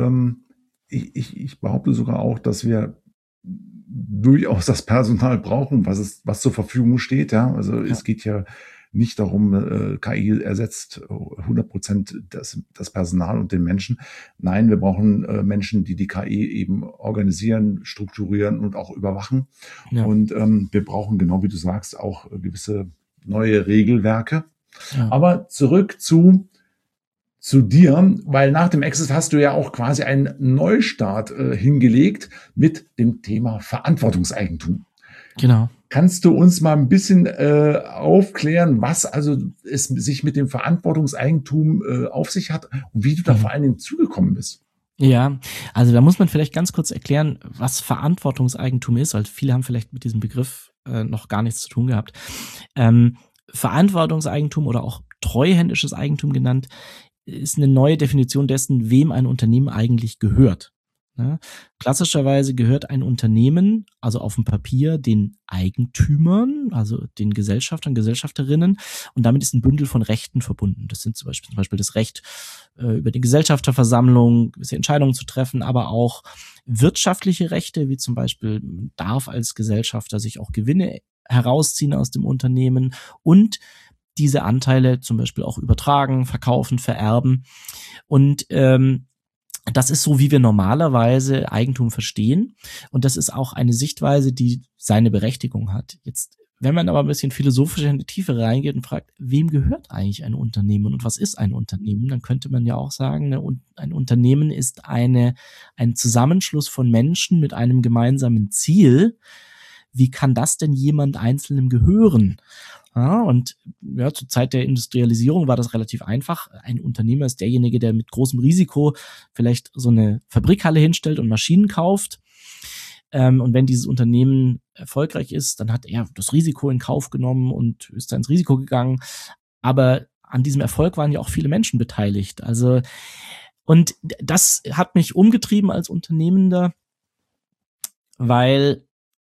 Speaker 2: Ich behaupte sogar auch, dass wir durchaus das Personal brauchen, was zur Verfügung steht. Ja, also es geht ja nicht darum, KI ersetzt 100% das Personal und den Menschen. Nein, wir brauchen Menschen, die KI eben organisieren, strukturieren und auch überwachen. Ja. Und wir brauchen, genau wie du sagst, auch gewisse neue Regelwerke. Ja. Aber zurück zu dir, weil nach dem Exit hast du ja auch quasi einen Neustart hingelegt mit dem Thema Verantwortungseigentum.
Speaker 1: Genau.
Speaker 2: Kannst du uns mal ein bisschen aufklären, was also es sich mit dem Verantwortungseigentum auf sich hat und wie du da vor allen Dingen zugekommen bist?
Speaker 1: Ja, also da muss man vielleicht ganz kurz erklären, was Verantwortungseigentum ist, weil viele haben vielleicht mit diesem Begriff noch gar nichts zu tun gehabt. Verantwortungseigentum oder auch treuhändisches Eigentum genannt, ist eine neue Definition dessen, wem ein Unternehmen eigentlich gehört. Ja, klassischerweise gehört ein Unternehmen, also auf dem Papier, den Eigentümern, also den Gesellschaftern, Gesellschafterinnen, und damit ist ein Bündel von Rechten verbunden. Das sind zum Beispiel das Recht, über die Gesellschafterversammlung gewisse Entscheidungen zu treffen, aber auch wirtschaftliche Rechte, wie zum Beispiel man darf als Gesellschafter sich auch Gewinne herausziehen aus dem Unternehmen und diese Anteile zum Beispiel auch übertragen, verkaufen, vererben. Und das ist so, wie wir normalerweise Eigentum verstehen. Und das ist auch eine Sichtweise, die seine Berechtigung hat. Jetzt, wenn man aber ein bisschen philosophisch in die Tiefe reingeht und fragt, wem gehört eigentlich ein Unternehmen und was ist ein Unternehmen, dann könnte man ja auch sagen, ein Unternehmen ist ein Zusammenschluss von Menschen mit einem gemeinsamen Ziel. Wie kann das denn jemand Einzelnem gehören? Ja, und ja, zur Zeit der Industrialisierung war das relativ einfach. Ein Unternehmer ist derjenige, der mit großem Risiko vielleicht so eine Fabrikhalle hinstellt und Maschinen kauft. Und wenn dieses Unternehmen erfolgreich ist, dann hat er das Risiko in Kauf genommen und ist da ins Risiko gegangen. Aber an diesem Erfolg waren ja auch viele Menschen beteiligt. Also, und das hat mich umgetrieben als Unternehmender, weil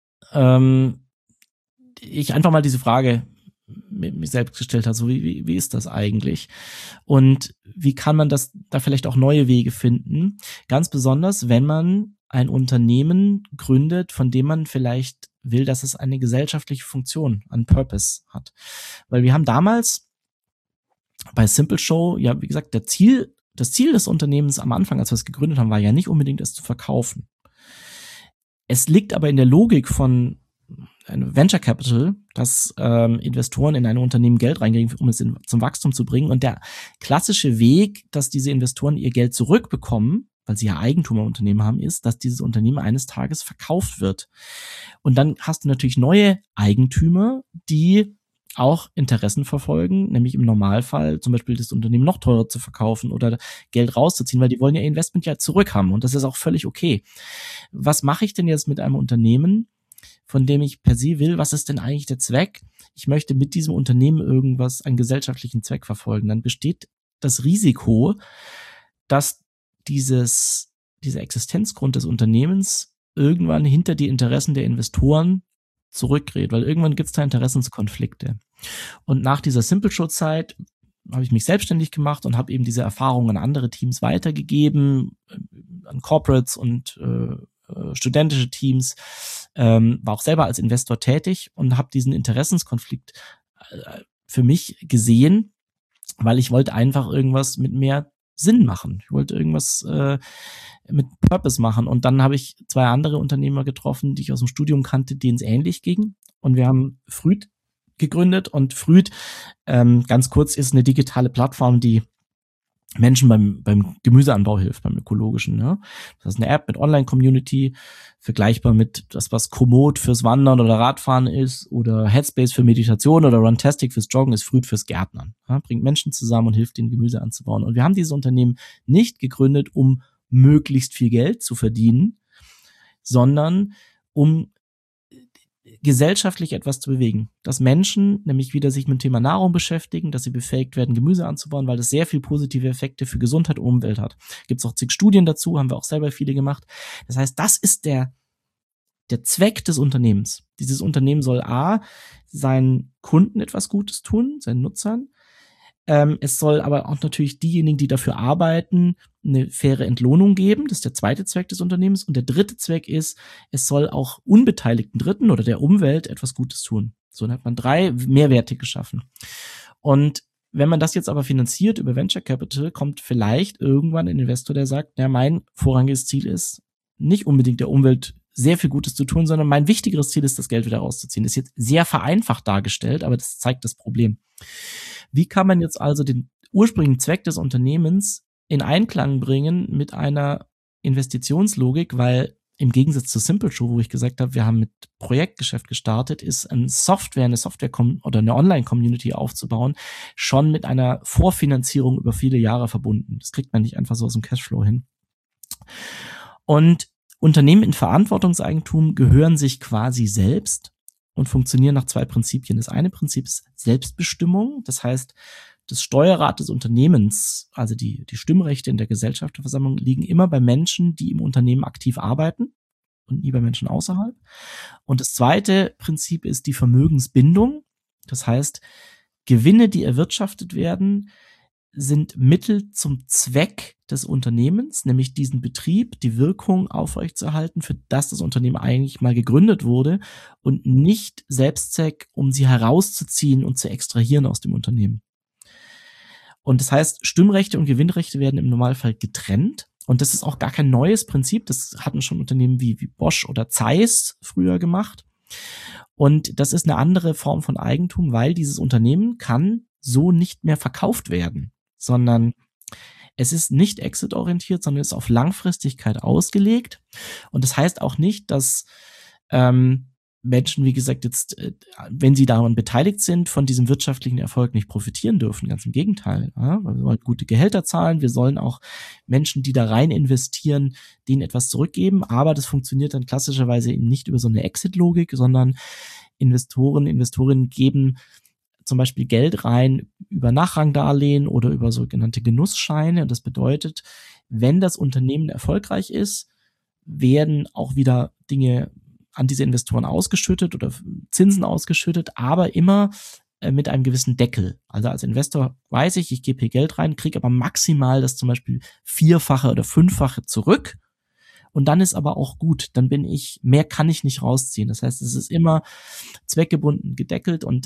Speaker 1: ich einfach mal diese Frage mit mir selbst gestellt habe, so wie ist das eigentlich? Und wie kann man da vielleicht auch neue Wege finden? Ganz besonders, wenn man ein Unternehmen gründet, von dem man vielleicht will, dass es eine gesellschaftliche Funktion, einen Purpose hat. Weil wir haben damals bei Simple Show, ja, wie gesagt, das Ziel des Unternehmens am Anfang, als wir es gegründet haben, war ja nicht unbedingt, es zu verkaufen. Es liegt aber in der Logik von einem Venture Capital, dass Investoren in ein Unternehmen Geld reingeben, um es zum Wachstum zu bringen. Und der klassische Weg, dass diese Investoren ihr Geld zurückbekommen, weil sie ja Eigentum am Unternehmen haben, ist, dass dieses Unternehmen eines Tages verkauft wird. Und dann hast du natürlich neue Eigentümer, die auch Interessen verfolgen, nämlich im Normalfall zum Beispiel das Unternehmen noch teurer zu verkaufen oder Geld rauszuziehen, weil die wollen ihr Investment ja zurückhaben und das ist auch völlig okay. Was mache ich denn jetzt mit einem Unternehmen, von dem ich per se will, was ist denn eigentlich der Zweck? Ich möchte mit diesem Unternehmen einen gesellschaftlichen Zweck verfolgen. Dann besteht das Risiko, dass dieser Existenzgrund des Unternehmens irgendwann hinter die Interessen der Investoren zurückgerät, weil irgendwann gibt es da Interessenskonflikte. Und nach dieser Simple Show Zeit habe ich mich selbstständig gemacht und habe eben diese Erfahrungen an andere Teams weitergegeben, an Corporates und studentische Teams, war auch selber als Investor tätig und habe diesen Interessenskonflikt für mich gesehen, weil ich wollte einfach irgendwas mit mehr Sinn machen. Ich wollte irgendwas mit Purpose machen. Und dann habe ich 2 andere Unternehmer getroffen, die ich aus dem Studium kannte, denen es ähnlich ging. Und wir haben Früd gegründet. Und Früd, ganz kurz, ist eine digitale Plattform, die Menschen beim Gemüseanbau hilft, beim ökologischen. Ne? Das ist eine App mit Online-Community, vergleichbar mit das, was Komoot fürs Wandern oder Radfahren ist oder Headspace für Meditation oder Runtastic fürs Joggen, ist Früd fürs Gärtnern. Ja? Bringt Menschen zusammen und hilft ihnen, Gemüse anzubauen. Und wir haben dieses Unternehmen nicht gegründet, um möglichst viel Geld zu verdienen, sondern um gesellschaftlich etwas zu bewegen. Dass Menschen nämlich wieder sich mit dem Thema Nahrung beschäftigen, dass sie befähigt werden, Gemüse anzubauen, weil das sehr viel positive Effekte für Gesundheit und Umwelt hat. Gibt es auch zig Studien dazu, haben wir auch selber viele gemacht. Das heißt, das ist der Zweck des Unternehmens. Dieses Unternehmen soll seinen Kunden etwas Gutes tun, seinen Nutzern. Es soll aber auch natürlich diejenigen, die dafür arbeiten, eine faire Entlohnung geben. Das ist der zweite Zweck des Unternehmens. Und der dritte Zweck ist, es soll auch unbeteiligten Dritten oder der Umwelt etwas Gutes tun. So, dann hat man 3 Mehrwerte geschaffen. Und wenn man das jetzt aber finanziert über Venture Capital, kommt vielleicht irgendwann ein Investor, der sagt, ja, mein vorrangiges Ziel ist, nicht unbedingt der Umwelt sehr viel Gutes zu tun, sondern mein wichtigeres Ziel ist, das Geld wieder rauszuziehen. Das ist jetzt sehr vereinfacht dargestellt, aber das zeigt das Problem. Wie kann man jetzt also den ursprünglichen Zweck des Unternehmens in Einklang bringen mit einer Investitionslogik, weil im Gegensatz zu Simple Show, wo ich gesagt habe, wir haben mit Projektgeschäft gestartet, ist eine Software oder eine Online-Community aufzubauen, schon mit einer Vorfinanzierung über viele Jahre verbunden. Das kriegt man nicht einfach so aus dem Cashflow hin. Und Unternehmen in Verantwortungseigentum gehören sich quasi selbst und funktionieren nach 2 Prinzipien. Das eine Prinzip ist Selbstbestimmung. Das heißt, das Steuerrat des Unternehmens, also die Stimmrechte in der Gesellschafterversammlung, liegen immer bei Menschen, die im Unternehmen aktiv arbeiten und nie bei Menschen außerhalb. Und das zweite Prinzip ist die Vermögensbindung. Das heißt, Gewinne, die erwirtschaftet werden, sind Mittel zum Zweck des Unternehmens, nämlich diesen Betrieb, die Wirkung aufrechtzuerhalten, für das Unternehmen eigentlich mal gegründet wurde und nicht Selbstzweck, um sie herauszuziehen und zu extrahieren aus dem Unternehmen. Und das heißt, Stimmrechte und Gewinnrechte werden im Normalfall getrennt. Und das ist auch gar kein neues Prinzip. Das hatten schon Unternehmen wie Bosch oder Zeiss früher gemacht. Und das ist eine andere Form von Eigentum, weil dieses Unternehmen kann so nicht mehr verkauft werden, sondern es ist nicht exit-orientiert, sondern ist auf Langfristigkeit ausgelegt. Und das heißt auch nicht, dass Menschen, wie gesagt, jetzt, wenn sie daran beteiligt sind, von diesem wirtschaftlichen Erfolg nicht profitieren dürfen. Ganz im Gegenteil. Ja? Weil wir wollen gute Gehälter zahlen. Wir sollen auch Menschen, die da rein investieren, denen etwas zurückgeben. Aber das funktioniert dann klassischerweise eben nicht über so eine Exit-Logik, sondern Investorinnen geben zum Beispiel Geld rein über Nachrangdarlehen oder über sogenannte Genussscheine. Und das bedeutet, wenn das Unternehmen erfolgreich ist, werden auch wieder Dinge an diese Investoren ausgeschüttet oder Zinsen ausgeschüttet, aber immer mit einem gewissen Deckel. Also als Investor weiß ich gebe hier Geld rein, kriege aber maximal das zum Beispiel 4-fache oder 5-fache zurück. Und dann ist aber auch gut, dann mehr kann ich nicht rausziehen. Das heißt, es ist immer zweckgebunden gedeckelt und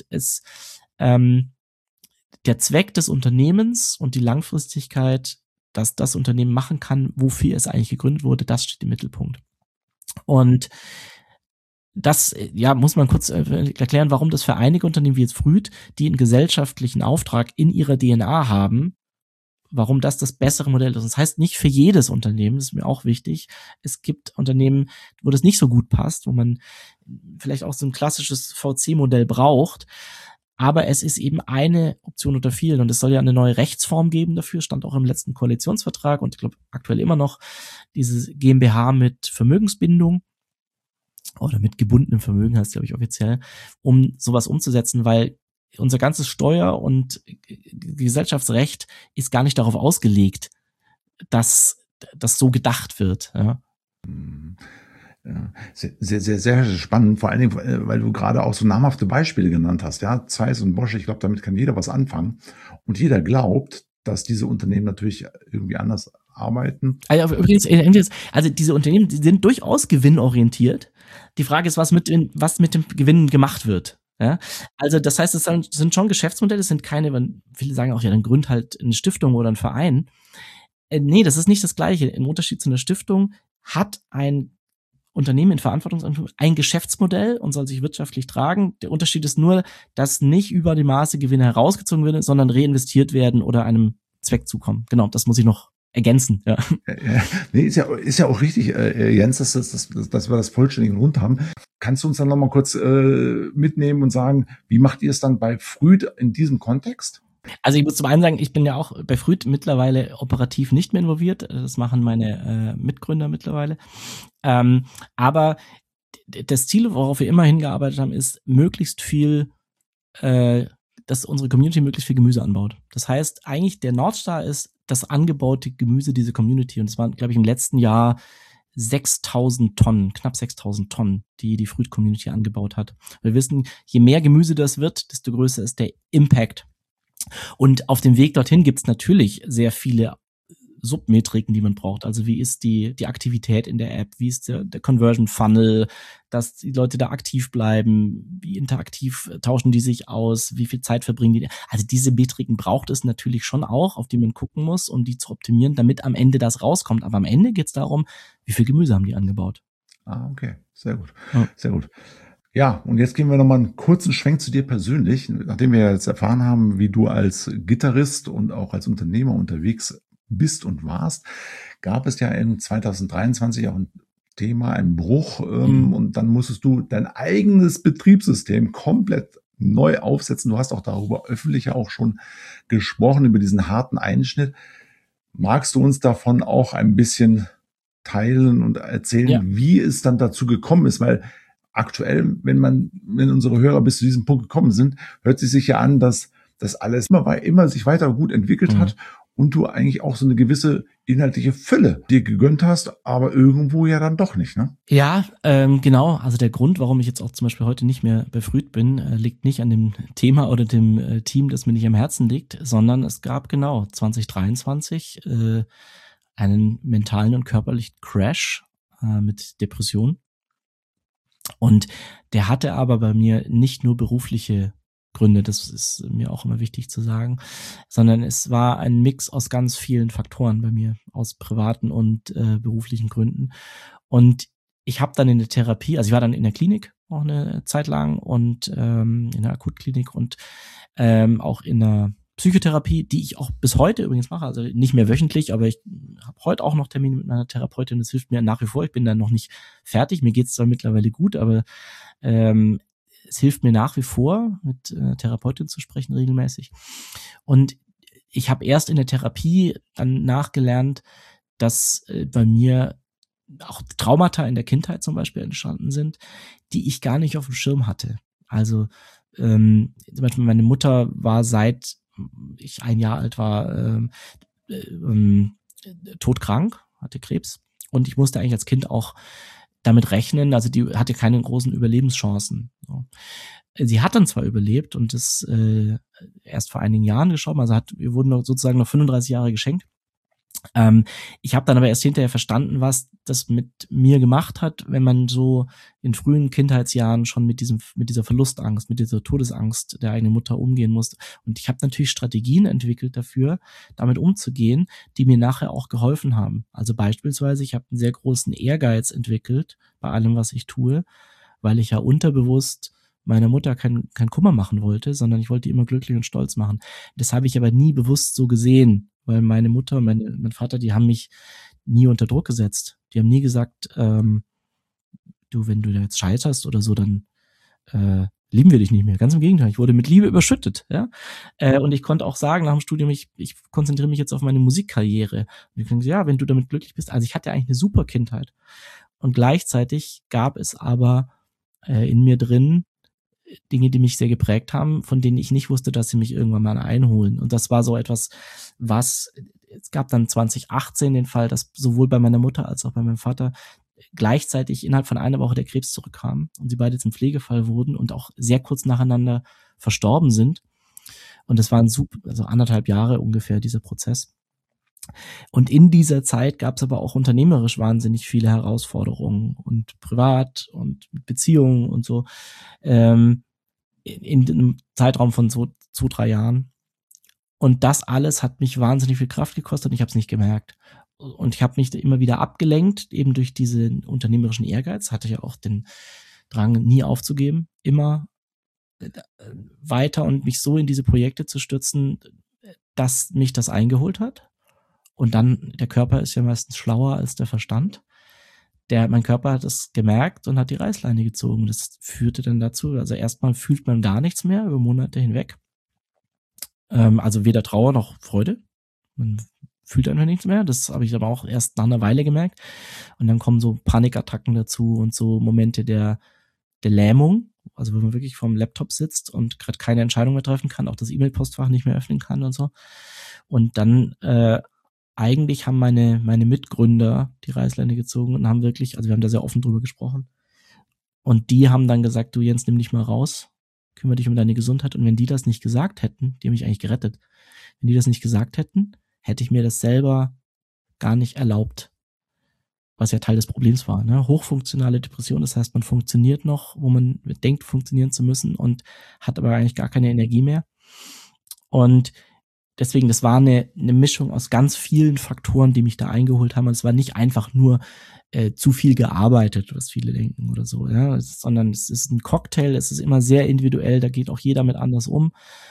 Speaker 1: der Zweck des Unternehmens und die Langfristigkeit, dass das Unternehmen machen kann, wofür es eigentlich gegründet wurde, das steht im Mittelpunkt. Und das, muss man kurz erklären, warum das für einige Unternehmen wie jetzt Früd, die einen gesellschaftlichen Auftrag in ihrer DNA haben, warum das bessere Modell ist. Das heißt nicht für jedes Unternehmen, das ist mir auch wichtig. Es gibt Unternehmen, wo das nicht so gut passt, wo man vielleicht auch so ein klassisches VC-Modell braucht. Aber es ist eben eine Option unter vielen und es soll ja eine neue Rechtsform geben dafür, stand auch im letzten Koalitionsvertrag und ich glaube aktuell immer noch diese GmbH mit Vermögensbindung oder mit gebundenem Vermögen heißt, glaube ich, offiziell, um sowas umzusetzen, weil unser ganzes Steuer- und Gesellschaftsrecht ist gar nicht darauf ausgelegt, dass das so gedacht wird. Ja.
Speaker 2: Ja, sehr, sehr, sehr spannend, vor allen Dingen, weil du gerade auch so namhafte Beispiele genannt hast. Ja, Zeiss und Bosch, ich glaube, damit kann jeder was anfangen. Und jeder glaubt, dass diese Unternehmen natürlich irgendwie anders arbeiten.
Speaker 1: Übrigens, also diese Unternehmen, die sind durchaus gewinnorientiert. Die Frage ist, was mit dem Gewinn gemacht wird. Ja? Also das heißt, es sind schon Geschäftsmodelle, es sind keine, viele sagen auch, ja, dann gründ halt eine Stiftung oder einen Verein. Nee, das ist nicht das Gleiche. Im Unterschied zu einer Stiftung hat ein Unternehmen in Verantwortung ein Geschäftsmodell und soll sich wirtschaftlich tragen. Der Unterschied ist nur, dass nicht über die Maße Gewinne herausgezogen werden, sondern reinvestiert werden oder einem Zweck zukommen. Genau, das muss ich noch ergänzen. Ja.
Speaker 2: Nee, ist ja auch richtig, Jens, dass wir das vollständig rund haben. Kannst du uns dann nochmal kurz mitnehmen und sagen, wie macht ihr es dann bei Früd in diesem Kontext?
Speaker 1: Also ich muss zum einen sagen, ich bin ja auch bei Früd mittlerweile operativ nicht mehr involviert. Das machen meine Mitgründer mittlerweile. Aber das Ziel, worauf wir immer hingearbeitet haben, ist möglichst viel, dass unsere Community möglichst viel Gemüse anbaut. Das heißt, eigentlich der Nordstar ist das angebaute Gemüse dieser Community. Und es waren, glaube ich, im letzten Jahr 6.000 Tonnen, knapp 6.000 Tonnen, die Früd-Community angebaut hat. Wir wissen, je mehr Gemüse das wird, desto größer ist der Impact. Und auf dem Weg dorthin gibt es natürlich sehr viele Submetriken, die man braucht. Also wie ist die Aktivität in der App, wie ist der Conversion Funnel, dass die Leute da aktiv bleiben, wie interaktiv tauschen die sich aus, wie viel Zeit verbringen die. Also diese Metriken braucht es natürlich schon auch, auf die man gucken muss, um die zu optimieren, damit am Ende das rauskommt. Aber am Ende geht es darum, wie viel Gemüse haben die angebaut.
Speaker 2: Ah, okay, sehr gut, sehr gut. Ja, und jetzt gehen wir nochmal einen kurzen Schwenk zu dir persönlich. Nachdem wir jetzt erfahren haben, wie du als Gitarrist und auch als Unternehmer unterwegs bist und warst, gab es ja in 2023 auch ein Thema, einen Bruch, und dann musstest du dein eigenes Betriebssystem komplett neu aufsetzen. Du hast auch darüber öffentlich auch schon gesprochen, über diesen harten Einschnitt. Magst du uns davon auch ein bisschen teilen und erzählen, wie es dann dazu gekommen ist? Weil aktuell, wenn unsere Hörer bis zu diesem Punkt gekommen sind, hört es sich ja an, dass das alles immer sich weiter gut entwickelt hat und du eigentlich auch so eine gewisse inhaltliche Fülle dir gegönnt hast, aber irgendwo ja dann doch nicht, ne?
Speaker 1: Ja, genau. Also der Grund, warum ich jetzt auch zum Beispiel heute nicht mehr bei Früd bin, liegt nicht an dem Thema oder dem Team, das mir nicht am Herzen liegt, sondern es gab genau 2023 einen mentalen und körperlichen Crash mit Depression. Und der hatte aber bei mir nicht nur berufliche Gründe, das ist mir auch immer wichtig zu sagen, sondern es war ein Mix aus ganz vielen Faktoren bei mir, aus privaten und beruflichen Gründen. Und ich habe dann in der Therapie, also ich war dann in der Klinik auch eine Zeit lang und in der Akutklinik und auch in der Psychotherapie, die ich auch bis heute übrigens mache, also nicht mehr wöchentlich, aber ich habe heute auch noch Termine mit meiner Therapeutin, das hilft mir nach wie vor, ich bin da noch nicht fertig, mir geht's zwar mittlerweile gut, aber es hilft mir nach wie vor, mit einer Therapeutin zu sprechen regelmäßig. Und ich habe erst in der Therapie dann nachgelernt, dass bei mir auch Traumata in der Kindheit zum Beispiel entstanden sind, die ich gar nicht auf dem Schirm hatte. Also zum Beispiel meine Mutter war seit ich 1 Jahr alt war, todkrank, hatte Krebs. Und ich musste eigentlich als Kind auch damit rechnen, also die hatte keine großen Überlebenschancen. So. Sie hat dann zwar überlebt und ist erst vor einigen Jahren gestorben, also wir wurden sozusagen noch 35 Jahre geschenkt. Ich habe dann aber erst hinterher verstanden, was das mit mir gemacht hat, wenn man so in frühen Kindheitsjahren schon mit dieser Verlustangst, mit dieser Todesangst der eigenen Mutter umgehen muss. Und ich habe natürlich Strategien entwickelt dafür, damit umzugehen, die mir nachher auch geholfen haben. Also beispielsweise, ich habe einen sehr großen Ehrgeiz entwickelt bei allem, was ich tue, weil ich ja unterbewusst meiner Mutter kein Kummer machen wollte, sondern ich wollte die immer glücklich und stolz machen. Das habe ich aber nie bewusst so gesehen, weil meine Mutter und mein Vater, die haben mich nie unter Druck gesetzt. Die haben nie gesagt, du, wenn du da jetzt scheiterst oder so, dann lieben wir dich nicht mehr. Ganz im Gegenteil, ich wurde mit Liebe überschüttet. Ja? Und ich konnte auch sagen nach dem Studium, ich konzentriere mich jetzt auf meine Musikkarriere. Und ich denke, ja, wenn du damit glücklich bist. Also ich hatte eigentlich eine super Kindheit. Und gleichzeitig gab es aber in mir drin Dinge, die mich sehr geprägt haben, von denen ich nicht wusste, dass sie mich irgendwann mal einholen. Und das war so etwas, es gab dann 2018 den Fall, dass sowohl bei meiner Mutter als auch bei meinem Vater gleichzeitig innerhalb von einer Woche der Krebs zurückkam und sie beide zum Pflegefall wurden und auch sehr kurz nacheinander verstorben sind. Und das waren also 1,5 Jahre ungefähr, dieser Prozess. Und in dieser Zeit gab es aber auch unternehmerisch wahnsinnig viele Herausforderungen und privat und mit Beziehungen und so, in einem Zeitraum von so 2-3 Jahren. Und das alles hat mich wahnsinnig viel Kraft gekostet und ich habe es nicht gemerkt. Und ich habe mich immer wieder abgelenkt, eben durch diesen unternehmerischen Ehrgeiz, hatte ich ja auch den Drang, nie aufzugeben, immer weiter und mich so in diese Projekte zu stürzen, dass mich das eingeholt hat. Und dann, der Körper ist ja meistens schlauer als der Verstand. Mein Körper hat es gemerkt und hat die Reißleine gezogen. Das führte dann dazu, also erstmal fühlt man gar nichts mehr über Monate hinweg. Also weder Trauer noch Freude. Man fühlt einfach nichts mehr. Das habe ich aber auch erst nach einer Weile gemerkt. Und dann kommen so Panikattacken dazu und so Momente der Lähmung. Also wenn man wirklich vorm Laptop sitzt und gerade keine Entscheidung mehr treffen kann, auch das E-Mail-Postfach nicht mehr öffnen kann und so. Und dann eigentlich haben meine Mitgründer die Reißleine gezogen und haben wirklich, also wir haben da sehr offen drüber gesprochen. Und die haben dann gesagt, du Jens, nimm dich mal raus, kümmere dich um deine Gesundheit. Und wenn die das nicht gesagt hätten, die haben mich eigentlich gerettet. Wenn die das nicht gesagt hätten, hätte ich mir das selber gar nicht erlaubt. Was ja Teil des Problems war, ne? Hochfunktionale Depression, das heißt, man funktioniert noch, wo man denkt, funktionieren zu müssen und hat aber eigentlich gar keine Energie mehr. Und deswegen, das war eine Mischung aus ganz vielen Faktoren, die mich da eingeholt haben. Und es war nicht einfach nur zu viel gearbeitet, was viele denken oder so, ja, sondern es ist ein Cocktail, es ist immer sehr individuell, da geht auch jeder mit anders um.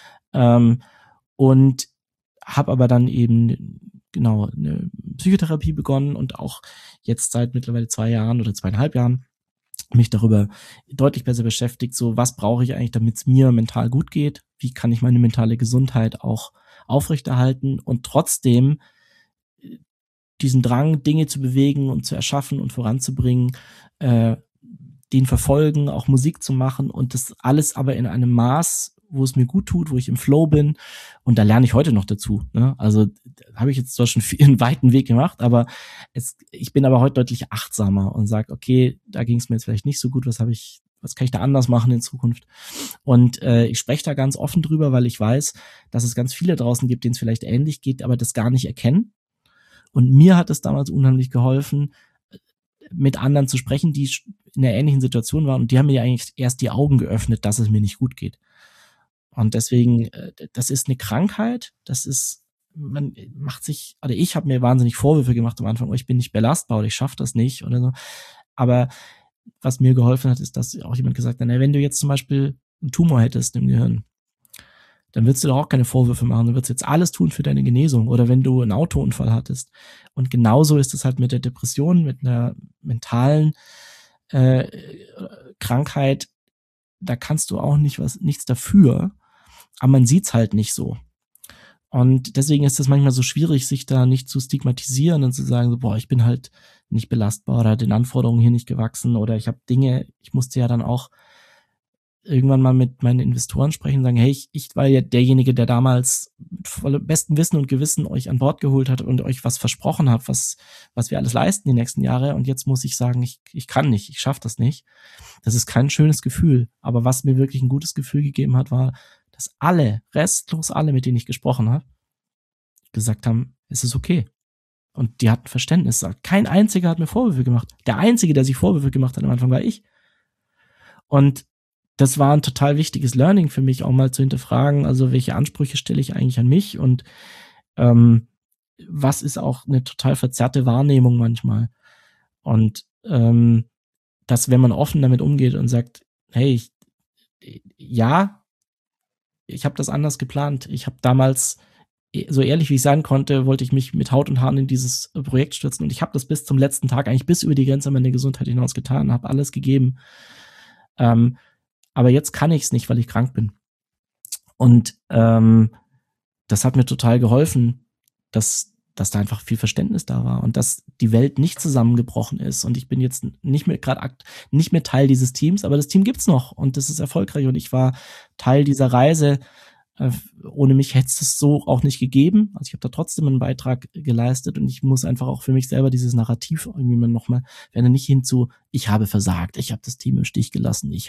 Speaker 1: Und habe aber dann eben genau eine Psychotherapie begonnen und auch jetzt seit mittlerweile 2 Jahren oder 2,5 Jahren mich darüber deutlich besser beschäftigt, so was brauche ich eigentlich, damit es mir mental gut geht, wie kann ich meine mentale Gesundheit auch aufrechterhalten und trotzdem diesen Drang, Dinge zu bewegen und zu erschaffen und voranzubringen, den verfolgen, auch Musik zu machen und das alles aber in einem Maß, wo es mir gut tut, wo ich im Flow bin und da lerne ich heute noch dazu, ne? Also habe ich jetzt zwar schon einen weiten Weg gemacht, aber ich bin aber heute deutlich achtsamer und sage, okay, da ging es mir jetzt vielleicht nicht so gut, was kann ich da anders machen in Zukunft? Und ich spreche da ganz offen drüber, weil ich weiß, dass es ganz viele draußen gibt, denen es vielleicht ähnlich geht, aber das gar nicht erkennen. Und mir hat es damals unheimlich geholfen, mit anderen zu sprechen, die in einer ähnlichen Situation waren und die haben mir eigentlich erst die Augen geöffnet, dass es mir nicht gut geht. Und deswegen, das ist eine Krankheit, ich habe mir wahnsinnig Vorwürfe gemacht am Anfang, ich bin nicht belastbar oder ich schaffe das nicht oder so. Aber was mir geholfen hat, ist, dass auch jemand gesagt hat, wenn du jetzt zum Beispiel einen Tumor hättest im Gehirn, dann würdest du doch auch keine Vorwürfe machen, du würdest jetzt alles tun für deine Genesung oder wenn du einen Autounfall hattest. Und genauso ist es halt mit der Depression, mit einer mentalen Krankheit, da kannst du auch nichts dafür, aber man sieht's halt nicht so. Und deswegen ist es manchmal so schwierig, sich da nicht zu stigmatisieren und zu sagen, so, ich bin halt nicht belastbar oder den Anforderungen hier nicht gewachsen oder ich musste ja dann auch irgendwann mal mit meinen Investoren sprechen und sagen, hey, ich war ja derjenige, der damals mit vollem besten Wissen und Gewissen euch an Bord geholt hat und euch was versprochen hat, was wir alles leisten die nächsten Jahre und jetzt muss ich sagen, ich kann nicht, ich schaffe das nicht. Das ist kein schönes Gefühl, aber was mir wirklich ein gutes Gefühl gegeben hat, war, dass restlos alle, mit denen ich gesprochen habe, gesagt haben, es ist okay. Und die hatten Verständnis. Kein einziger hat mir Vorwürfe gemacht. Der Einzige, der sich Vorwürfe gemacht hat am Anfang, war ich. Und das war ein total wichtiges Learning für mich, auch mal zu hinterfragen, also welche Ansprüche stelle ich eigentlich an mich und was ist auch eine total verzerrte Wahrnehmung manchmal. Und dass, wenn man offen damit umgeht und sagt, hey, ich habe das anders geplant. Ich habe damals, so ehrlich wie ich sein konnte, wollte ich mich mit Haut und Haaren in dieses Projekt stürzen und ich habe das bis zum letzten Tag, eigentlich bis über die Grenze meiner Gesundheit hinaus getan, habe alles gegeben. Aber jetzt kann ich es nicht, weil ich krank bin. Und das hat mir total geholfen, dass da einfach viel Verständnis da war und dass die Welt nicht zusammengebrochen ist. Und ich bin jetzt nicht mehr Teil dieses Teams, aber das Team gibt's noch und das ist erfolgreich. Und ich war Teil dieser Reise. Ohne mich hätte es das so auch nicht gegeben. Also ich habe da trotzdem einen Beitrag geleistet und ich muss einfach auch für mich selber dieses Narrativ irgendwie mal nochmal, wenn nicht hinzu, ich habe versagt, ich habe das Team im Stich gelassen, ich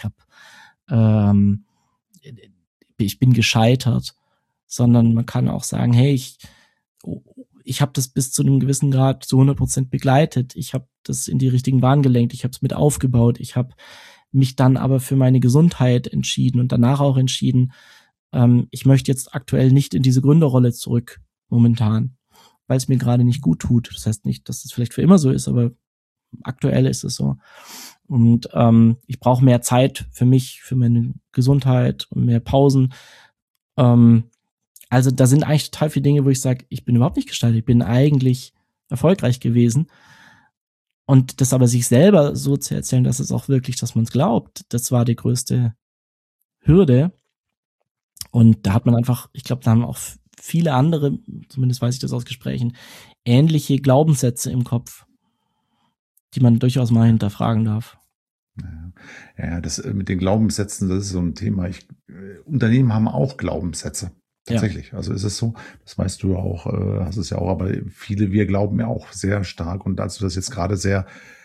Speaker 1: bin gescheitert, sondern man kann auch sagen, hey, ich habe das bis zu einem gewissen Grad zu 100% begleitet. Ich habe das in die richtigen Bahnen gelenkt. Ich habe es mit aufgebaut. Ich habe mich dann aber für meine Gesundheit entschieden und danach auch entschieden, ich möchte jetzt aktuell nicht in diese Gründerrolle zurück, momentan, weil es mir gerade nicht gut tut. Das heißt nicht, dass das vielleicht für immer so ist, aber aktuell ist es so. Und ich brauche mehr Zeit für mich, für meine Gesundheit und mehr Pausen. Also da sind eigentlich total viele Dinge, wo ich sage, ich bin überhaupt nicht gestaltet, ich bin eigentlich erfolgreich gewesen. Und das aber sich selber so zu erzählen, dass es auch wirklich, dass man es glaubt, das war die größte Hürde. Und da hat man einfach, ich glaube, da haben auch viele andere, zumindest weiß ich das aus Gesprächen, ähnliche Glaubenssätze im Kopf, die man durchaus mal hinterfragen darf.
Speaker 2: Ja, das mit den Glaubenssätzen, das ist so ein Thema. Unternehmen haben auch Glaubenssätze. Tatsächlich. Ja. Also ist es so, das weißt du auch, hast es ja auch, aber wir glauben ja auch sehr stark. Und als du das jetzt gerade sehr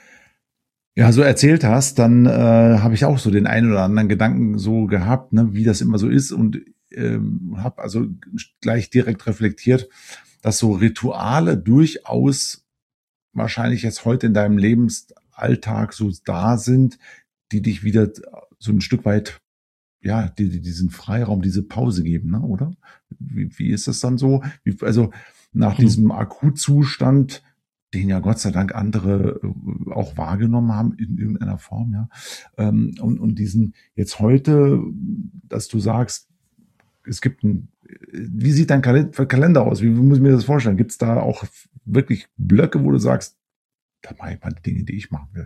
Speaker 2: so erzählt hast, dann habe ich auch so den einen oder anderen Gedanken so gehabt, ne, wie das immer so ist, und habe also gleich direkt reflektiert, dass so Rituale durchaus wahrscheinlich jetzt heute in deinem Lebensalltag so da sind, die dich wieder so ein Stück weit, diesen Freiraum, diese Pause geben, ne, oder? Wie ist das dann so? Also nach diesem Akutzustand, den ja Gott sei Dank andere auch wahrgenommen haben in irgendeiner Form, ja. Und diesen jetzt heute, dass du sagst, es gibt wie sieht dein Kalender aus? Wie muss ich mir das vorstellen? Gibt es da auch wirklich Blöcke, wo du sagst, da mache ich mal die Dinge, die ich machen will?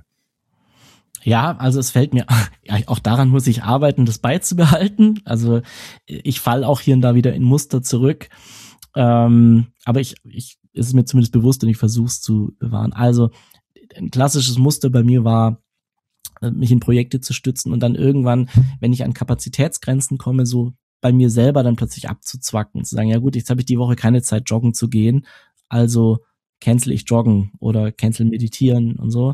Speaker 1: Ja, also es fällt mir, auch daran muss ich arbeiten, das beizubehalten. Also ich falle auch hier und da wieder in Muster zurück. Aber ist es mir zumindest bewusst und ich versuche es zu bewahren. Also ein klassisches Muster bei mir war, mich in Projekte zu stützen und dann irgendwann, wenn ich an Kapazitätsgrenzen komme, so bei mir selber dann plötzlich abzuzwacken, zu sagen, ja gut, jetzt habe ich die Woche keine Zeit, joggen zu gehen, also cancel ich Joggen oder cancel Meditieren und so.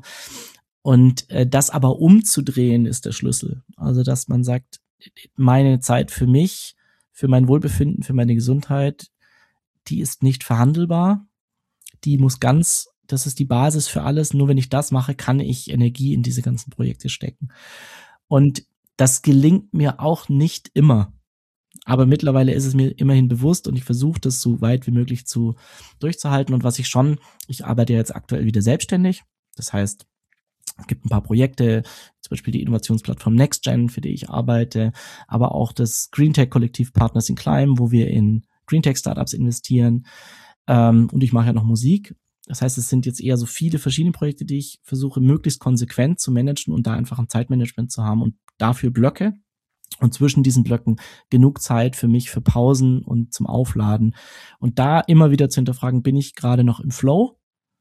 Speaker 1: Und das aber umzudrehen ist der Schlüssel. Also dass man sagt, meine Zeit für mich, für mein Wohlbefinden, für meine Gesundheit, die ist nicht verhandelbar. Die muss das ist die Basis für alles. Nur wenn ich das mache, kann ich Energie in diese ganzen Projekte stecken. Und das gelingt mir auch nicht immer. Aber mittlerweile ist es mir immerhin bewusst und ich versuche das so weit wie möglich durchzuhalten. Und ich arbeite ja jetzt aktuell wieder selbstständig. Das heißt, es gibt ein paar Projekte, zum Beispiel die Innovationsplattform NextGen, für die ich arbeite, aber auch das GreenTech-Kollektiv Partners in Climb, wo wir in GreenTech-Startups investieren. Und ich mache ja noch Musik. Das heißt, es sind jetzt eher so viele verschiedene Projekte, die ich versuche, möglichst konsequent zu managen und da einfach ein Zeitmanagement zu haben und dafür Blöcke. Und zwischen diesen Blöcken genug Zeit für mich, für Pausen und zum Aufladen. Und da immer wieder zu hinterfragen, bin ich gerade noch im Flow?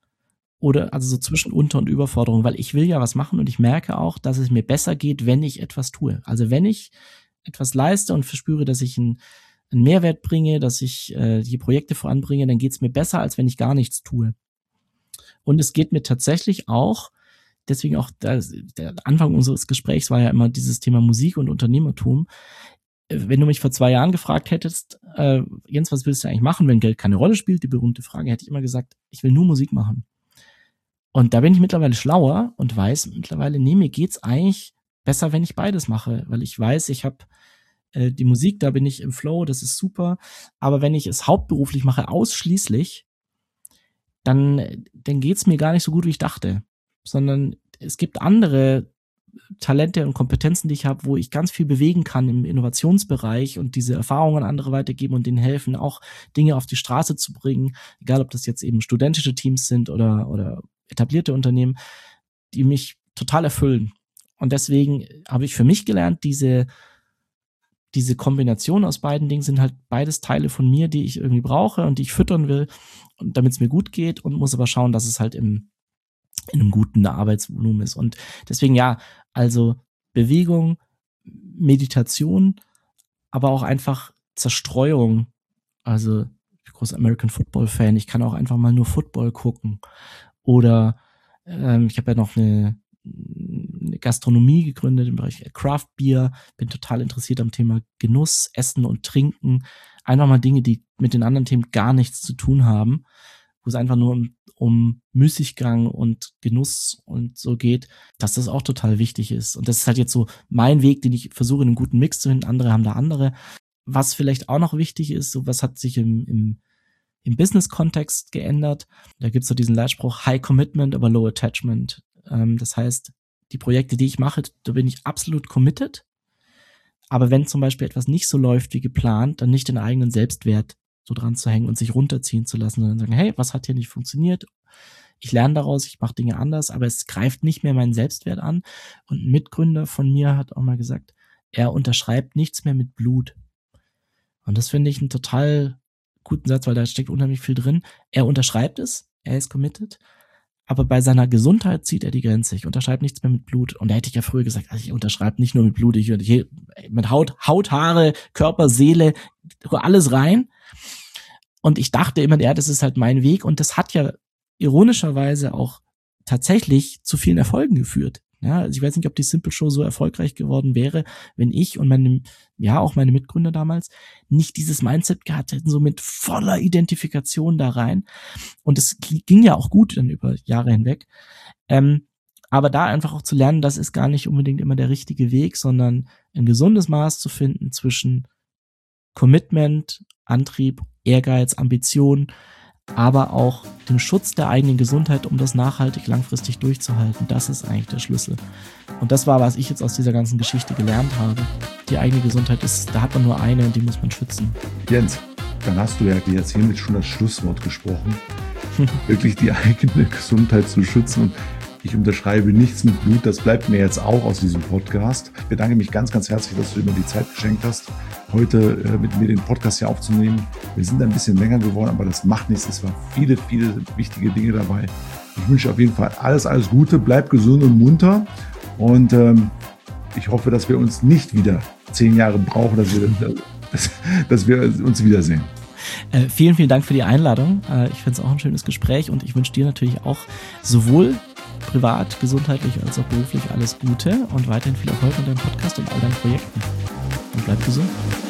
Speaker 1: Oder also so zwischen Unter- und Überforderung, weil ich will ja was machen und ich merke auch, dass es mir besser geht, wenn ich etwas tue. Also wenn ich etwas leiste und verspüre, dass ich einen Mehrwert bringe, dass ich die Projekte voranbringe, dann geht es mir besser, als wenn ich gar nichts tue. Und es geht mir tatsächlich auch, deswegen auch der Anfang unseres Gesprächs war ja immer dieses Thema Musik und Unternehmertum. Wenn du mich vor 2 Jahren gefragt hättest, Jens, was willst du eigentlich machen, wenn Geld keine Rolle spielt, die berühmte Frage, hätte ich immer gesagt, ich will nur Musik machen. Und da bin ich mittlerweile schlauer und weiß mittlerweile, nee, mir geht's eigentlich besser, wenn ich beides mache, weil ich weiß, ich habe die Musik, da bin ich im Flow, das ist super. Aber wenn ich es hauptberuflich mache, ausschließlich, dann geht's mir gar nicht so gut, wie ich dachte. Sondern es gibt andere Talente und Kompetenzen, die ich habe, wo ich ganz viel bewegen kann im Innovationsbereich und diese Erfahrungen an andere weitergeben und denen helfen, auch Dinge auf die Straße zu bringen, egal ob das jetzt eben studentische Teams sind oder etablierte Unternehmen, die mich total erfüllen. Und deswegen habe ich für mich gelernt, diese Kombination aus beiden Dingen sind halt beides Teile von mir, die ich irgendwie brauche und die ich füttern will, und damit es mir gut geht, und muss aber schauen, dass es halt in einem guten Arbeitsvolumen ist. Und deswegen also Bewegung, Meditation, aber auch einfach Zerstreuung. Also ich bin großer American Football Fan, ich kann auch einfach mal nur Football gucken. Oder ich habe ja noch eine Gastronomie gegründet im Bereich Craft Beer, bin total interessiert am Thema Genuss, Essen und Trinken. Einfach mal Dinge, die mit den anderen Themen gar nichts zu tun haben. wo es einfach nur um Müßiggang und Genuss und so geht, dass das auch total wichtig ist. Und das ist halt jetzt so mein Weg, den ich versuche, in einen guten Mix zu finden. Andere haben da andere. Was vielleicht auch noch wichtig ist, so was hat sich im Business-Kontext geändert. Da gibt's so diesen Leitspruch, High Commitment, aber Low Attachment. Das heißt, die Projekte, die ich mache, da bin ich absolut committed. Aber wenn zum Beispiel etwas nicht so läuft wie geplant, dann nicht den eigenen Selbstwert so dran zu hängen und sich runterziehen zu lassen, sondern sagen, hey, was hat hier nicht funktioniert? Ich lerne daraus, ich mache Dinge anders, aber es greift nicht mehr meinen Selbstwert an. Und ein Mitgründer von mir hat auch mal gesagt, er unterschreibt nichts mehr mit Blut. Und das finde ich einen total guten Satz, weil da steckt unheimlich viel drin. Er unterschreibt es, er ist committed, aber bei seiner Gesundheit zieht er die Grenze. Ich unterschreibe nichts mehr mit Blut. Und da hätte ich ja früher gesagt, also ich unterschreibe nicht nur mit Blut, ich mit Haut, Haare, Körper, Seele, alles rein. Und ich dachte immer, ja, das ist halt mein Weg. Und das hat ja ironischerweise auch tatsächlich zu vielen Erfolgen geführt. Ja, also ich weiß nicht, ob die Simple Show so erfolgreich geworden wäre, wenn ich und auch meine Mitgründer damals nicht dieses Mindset gehabt hätten, so mit voller Identifikation da rein. Und es ging ja auch gut dann über Jahre hinweg. Aber da einfach auch zu lernen, das ist gar nicht unbedingt immer der richtige Weg, sondern ein gesundes Maß zu finden zwischen Commitment, Antrieb, Ehrgeiz, Ambition, aber auch dem Schutz der eigenen Gesundheit, um das nachhaltig langfristig durchzuhalten. Das ist eigentlich der Schlüssel. Und das war, was ich jetzt aus dieser ganzen Geschichte gelernt habe. Die eigene Gesundheit da hat man nur eine und die muss man schützen.
Speaker 2: Jens, dann hast du ja jetzt hiermit schon das Schlusswort gesprochen. Wirklich die eigene Gesundheit zu schützen. Und ich unterschreibe nichts mit Blut. Das bleibt mir jetzt auch aus diesem Podcast. Ich bedanke mich ganz, ganz herzlich, dass du mir die Zeit geschenkt hast, heute mit mir den Podcast hier aufzunehmen. Wir sind ein bisschen länger geworden, aber das macht nichts. Es waren viele, viele wichtige Dinge dabei. Ich wünsche auf jeden Fall alles Gute. Bleib gesund und munter. Und ich hoffe, dass wir uns nicht wieder 10 Jahre brauchen, dass wir uns wiedersehen.
Speaker 1: Vielen, vielen Dank für die Einladung. Ich finde es auch ein schönes Gespräch und ich wünsche dir natürlich auch sowohl privat, gesundheitlich als auch beruflich alles Gute und weiterhin viel Erfolg mit deinem Podcast und all deinen Projekten. Und bleib gesund.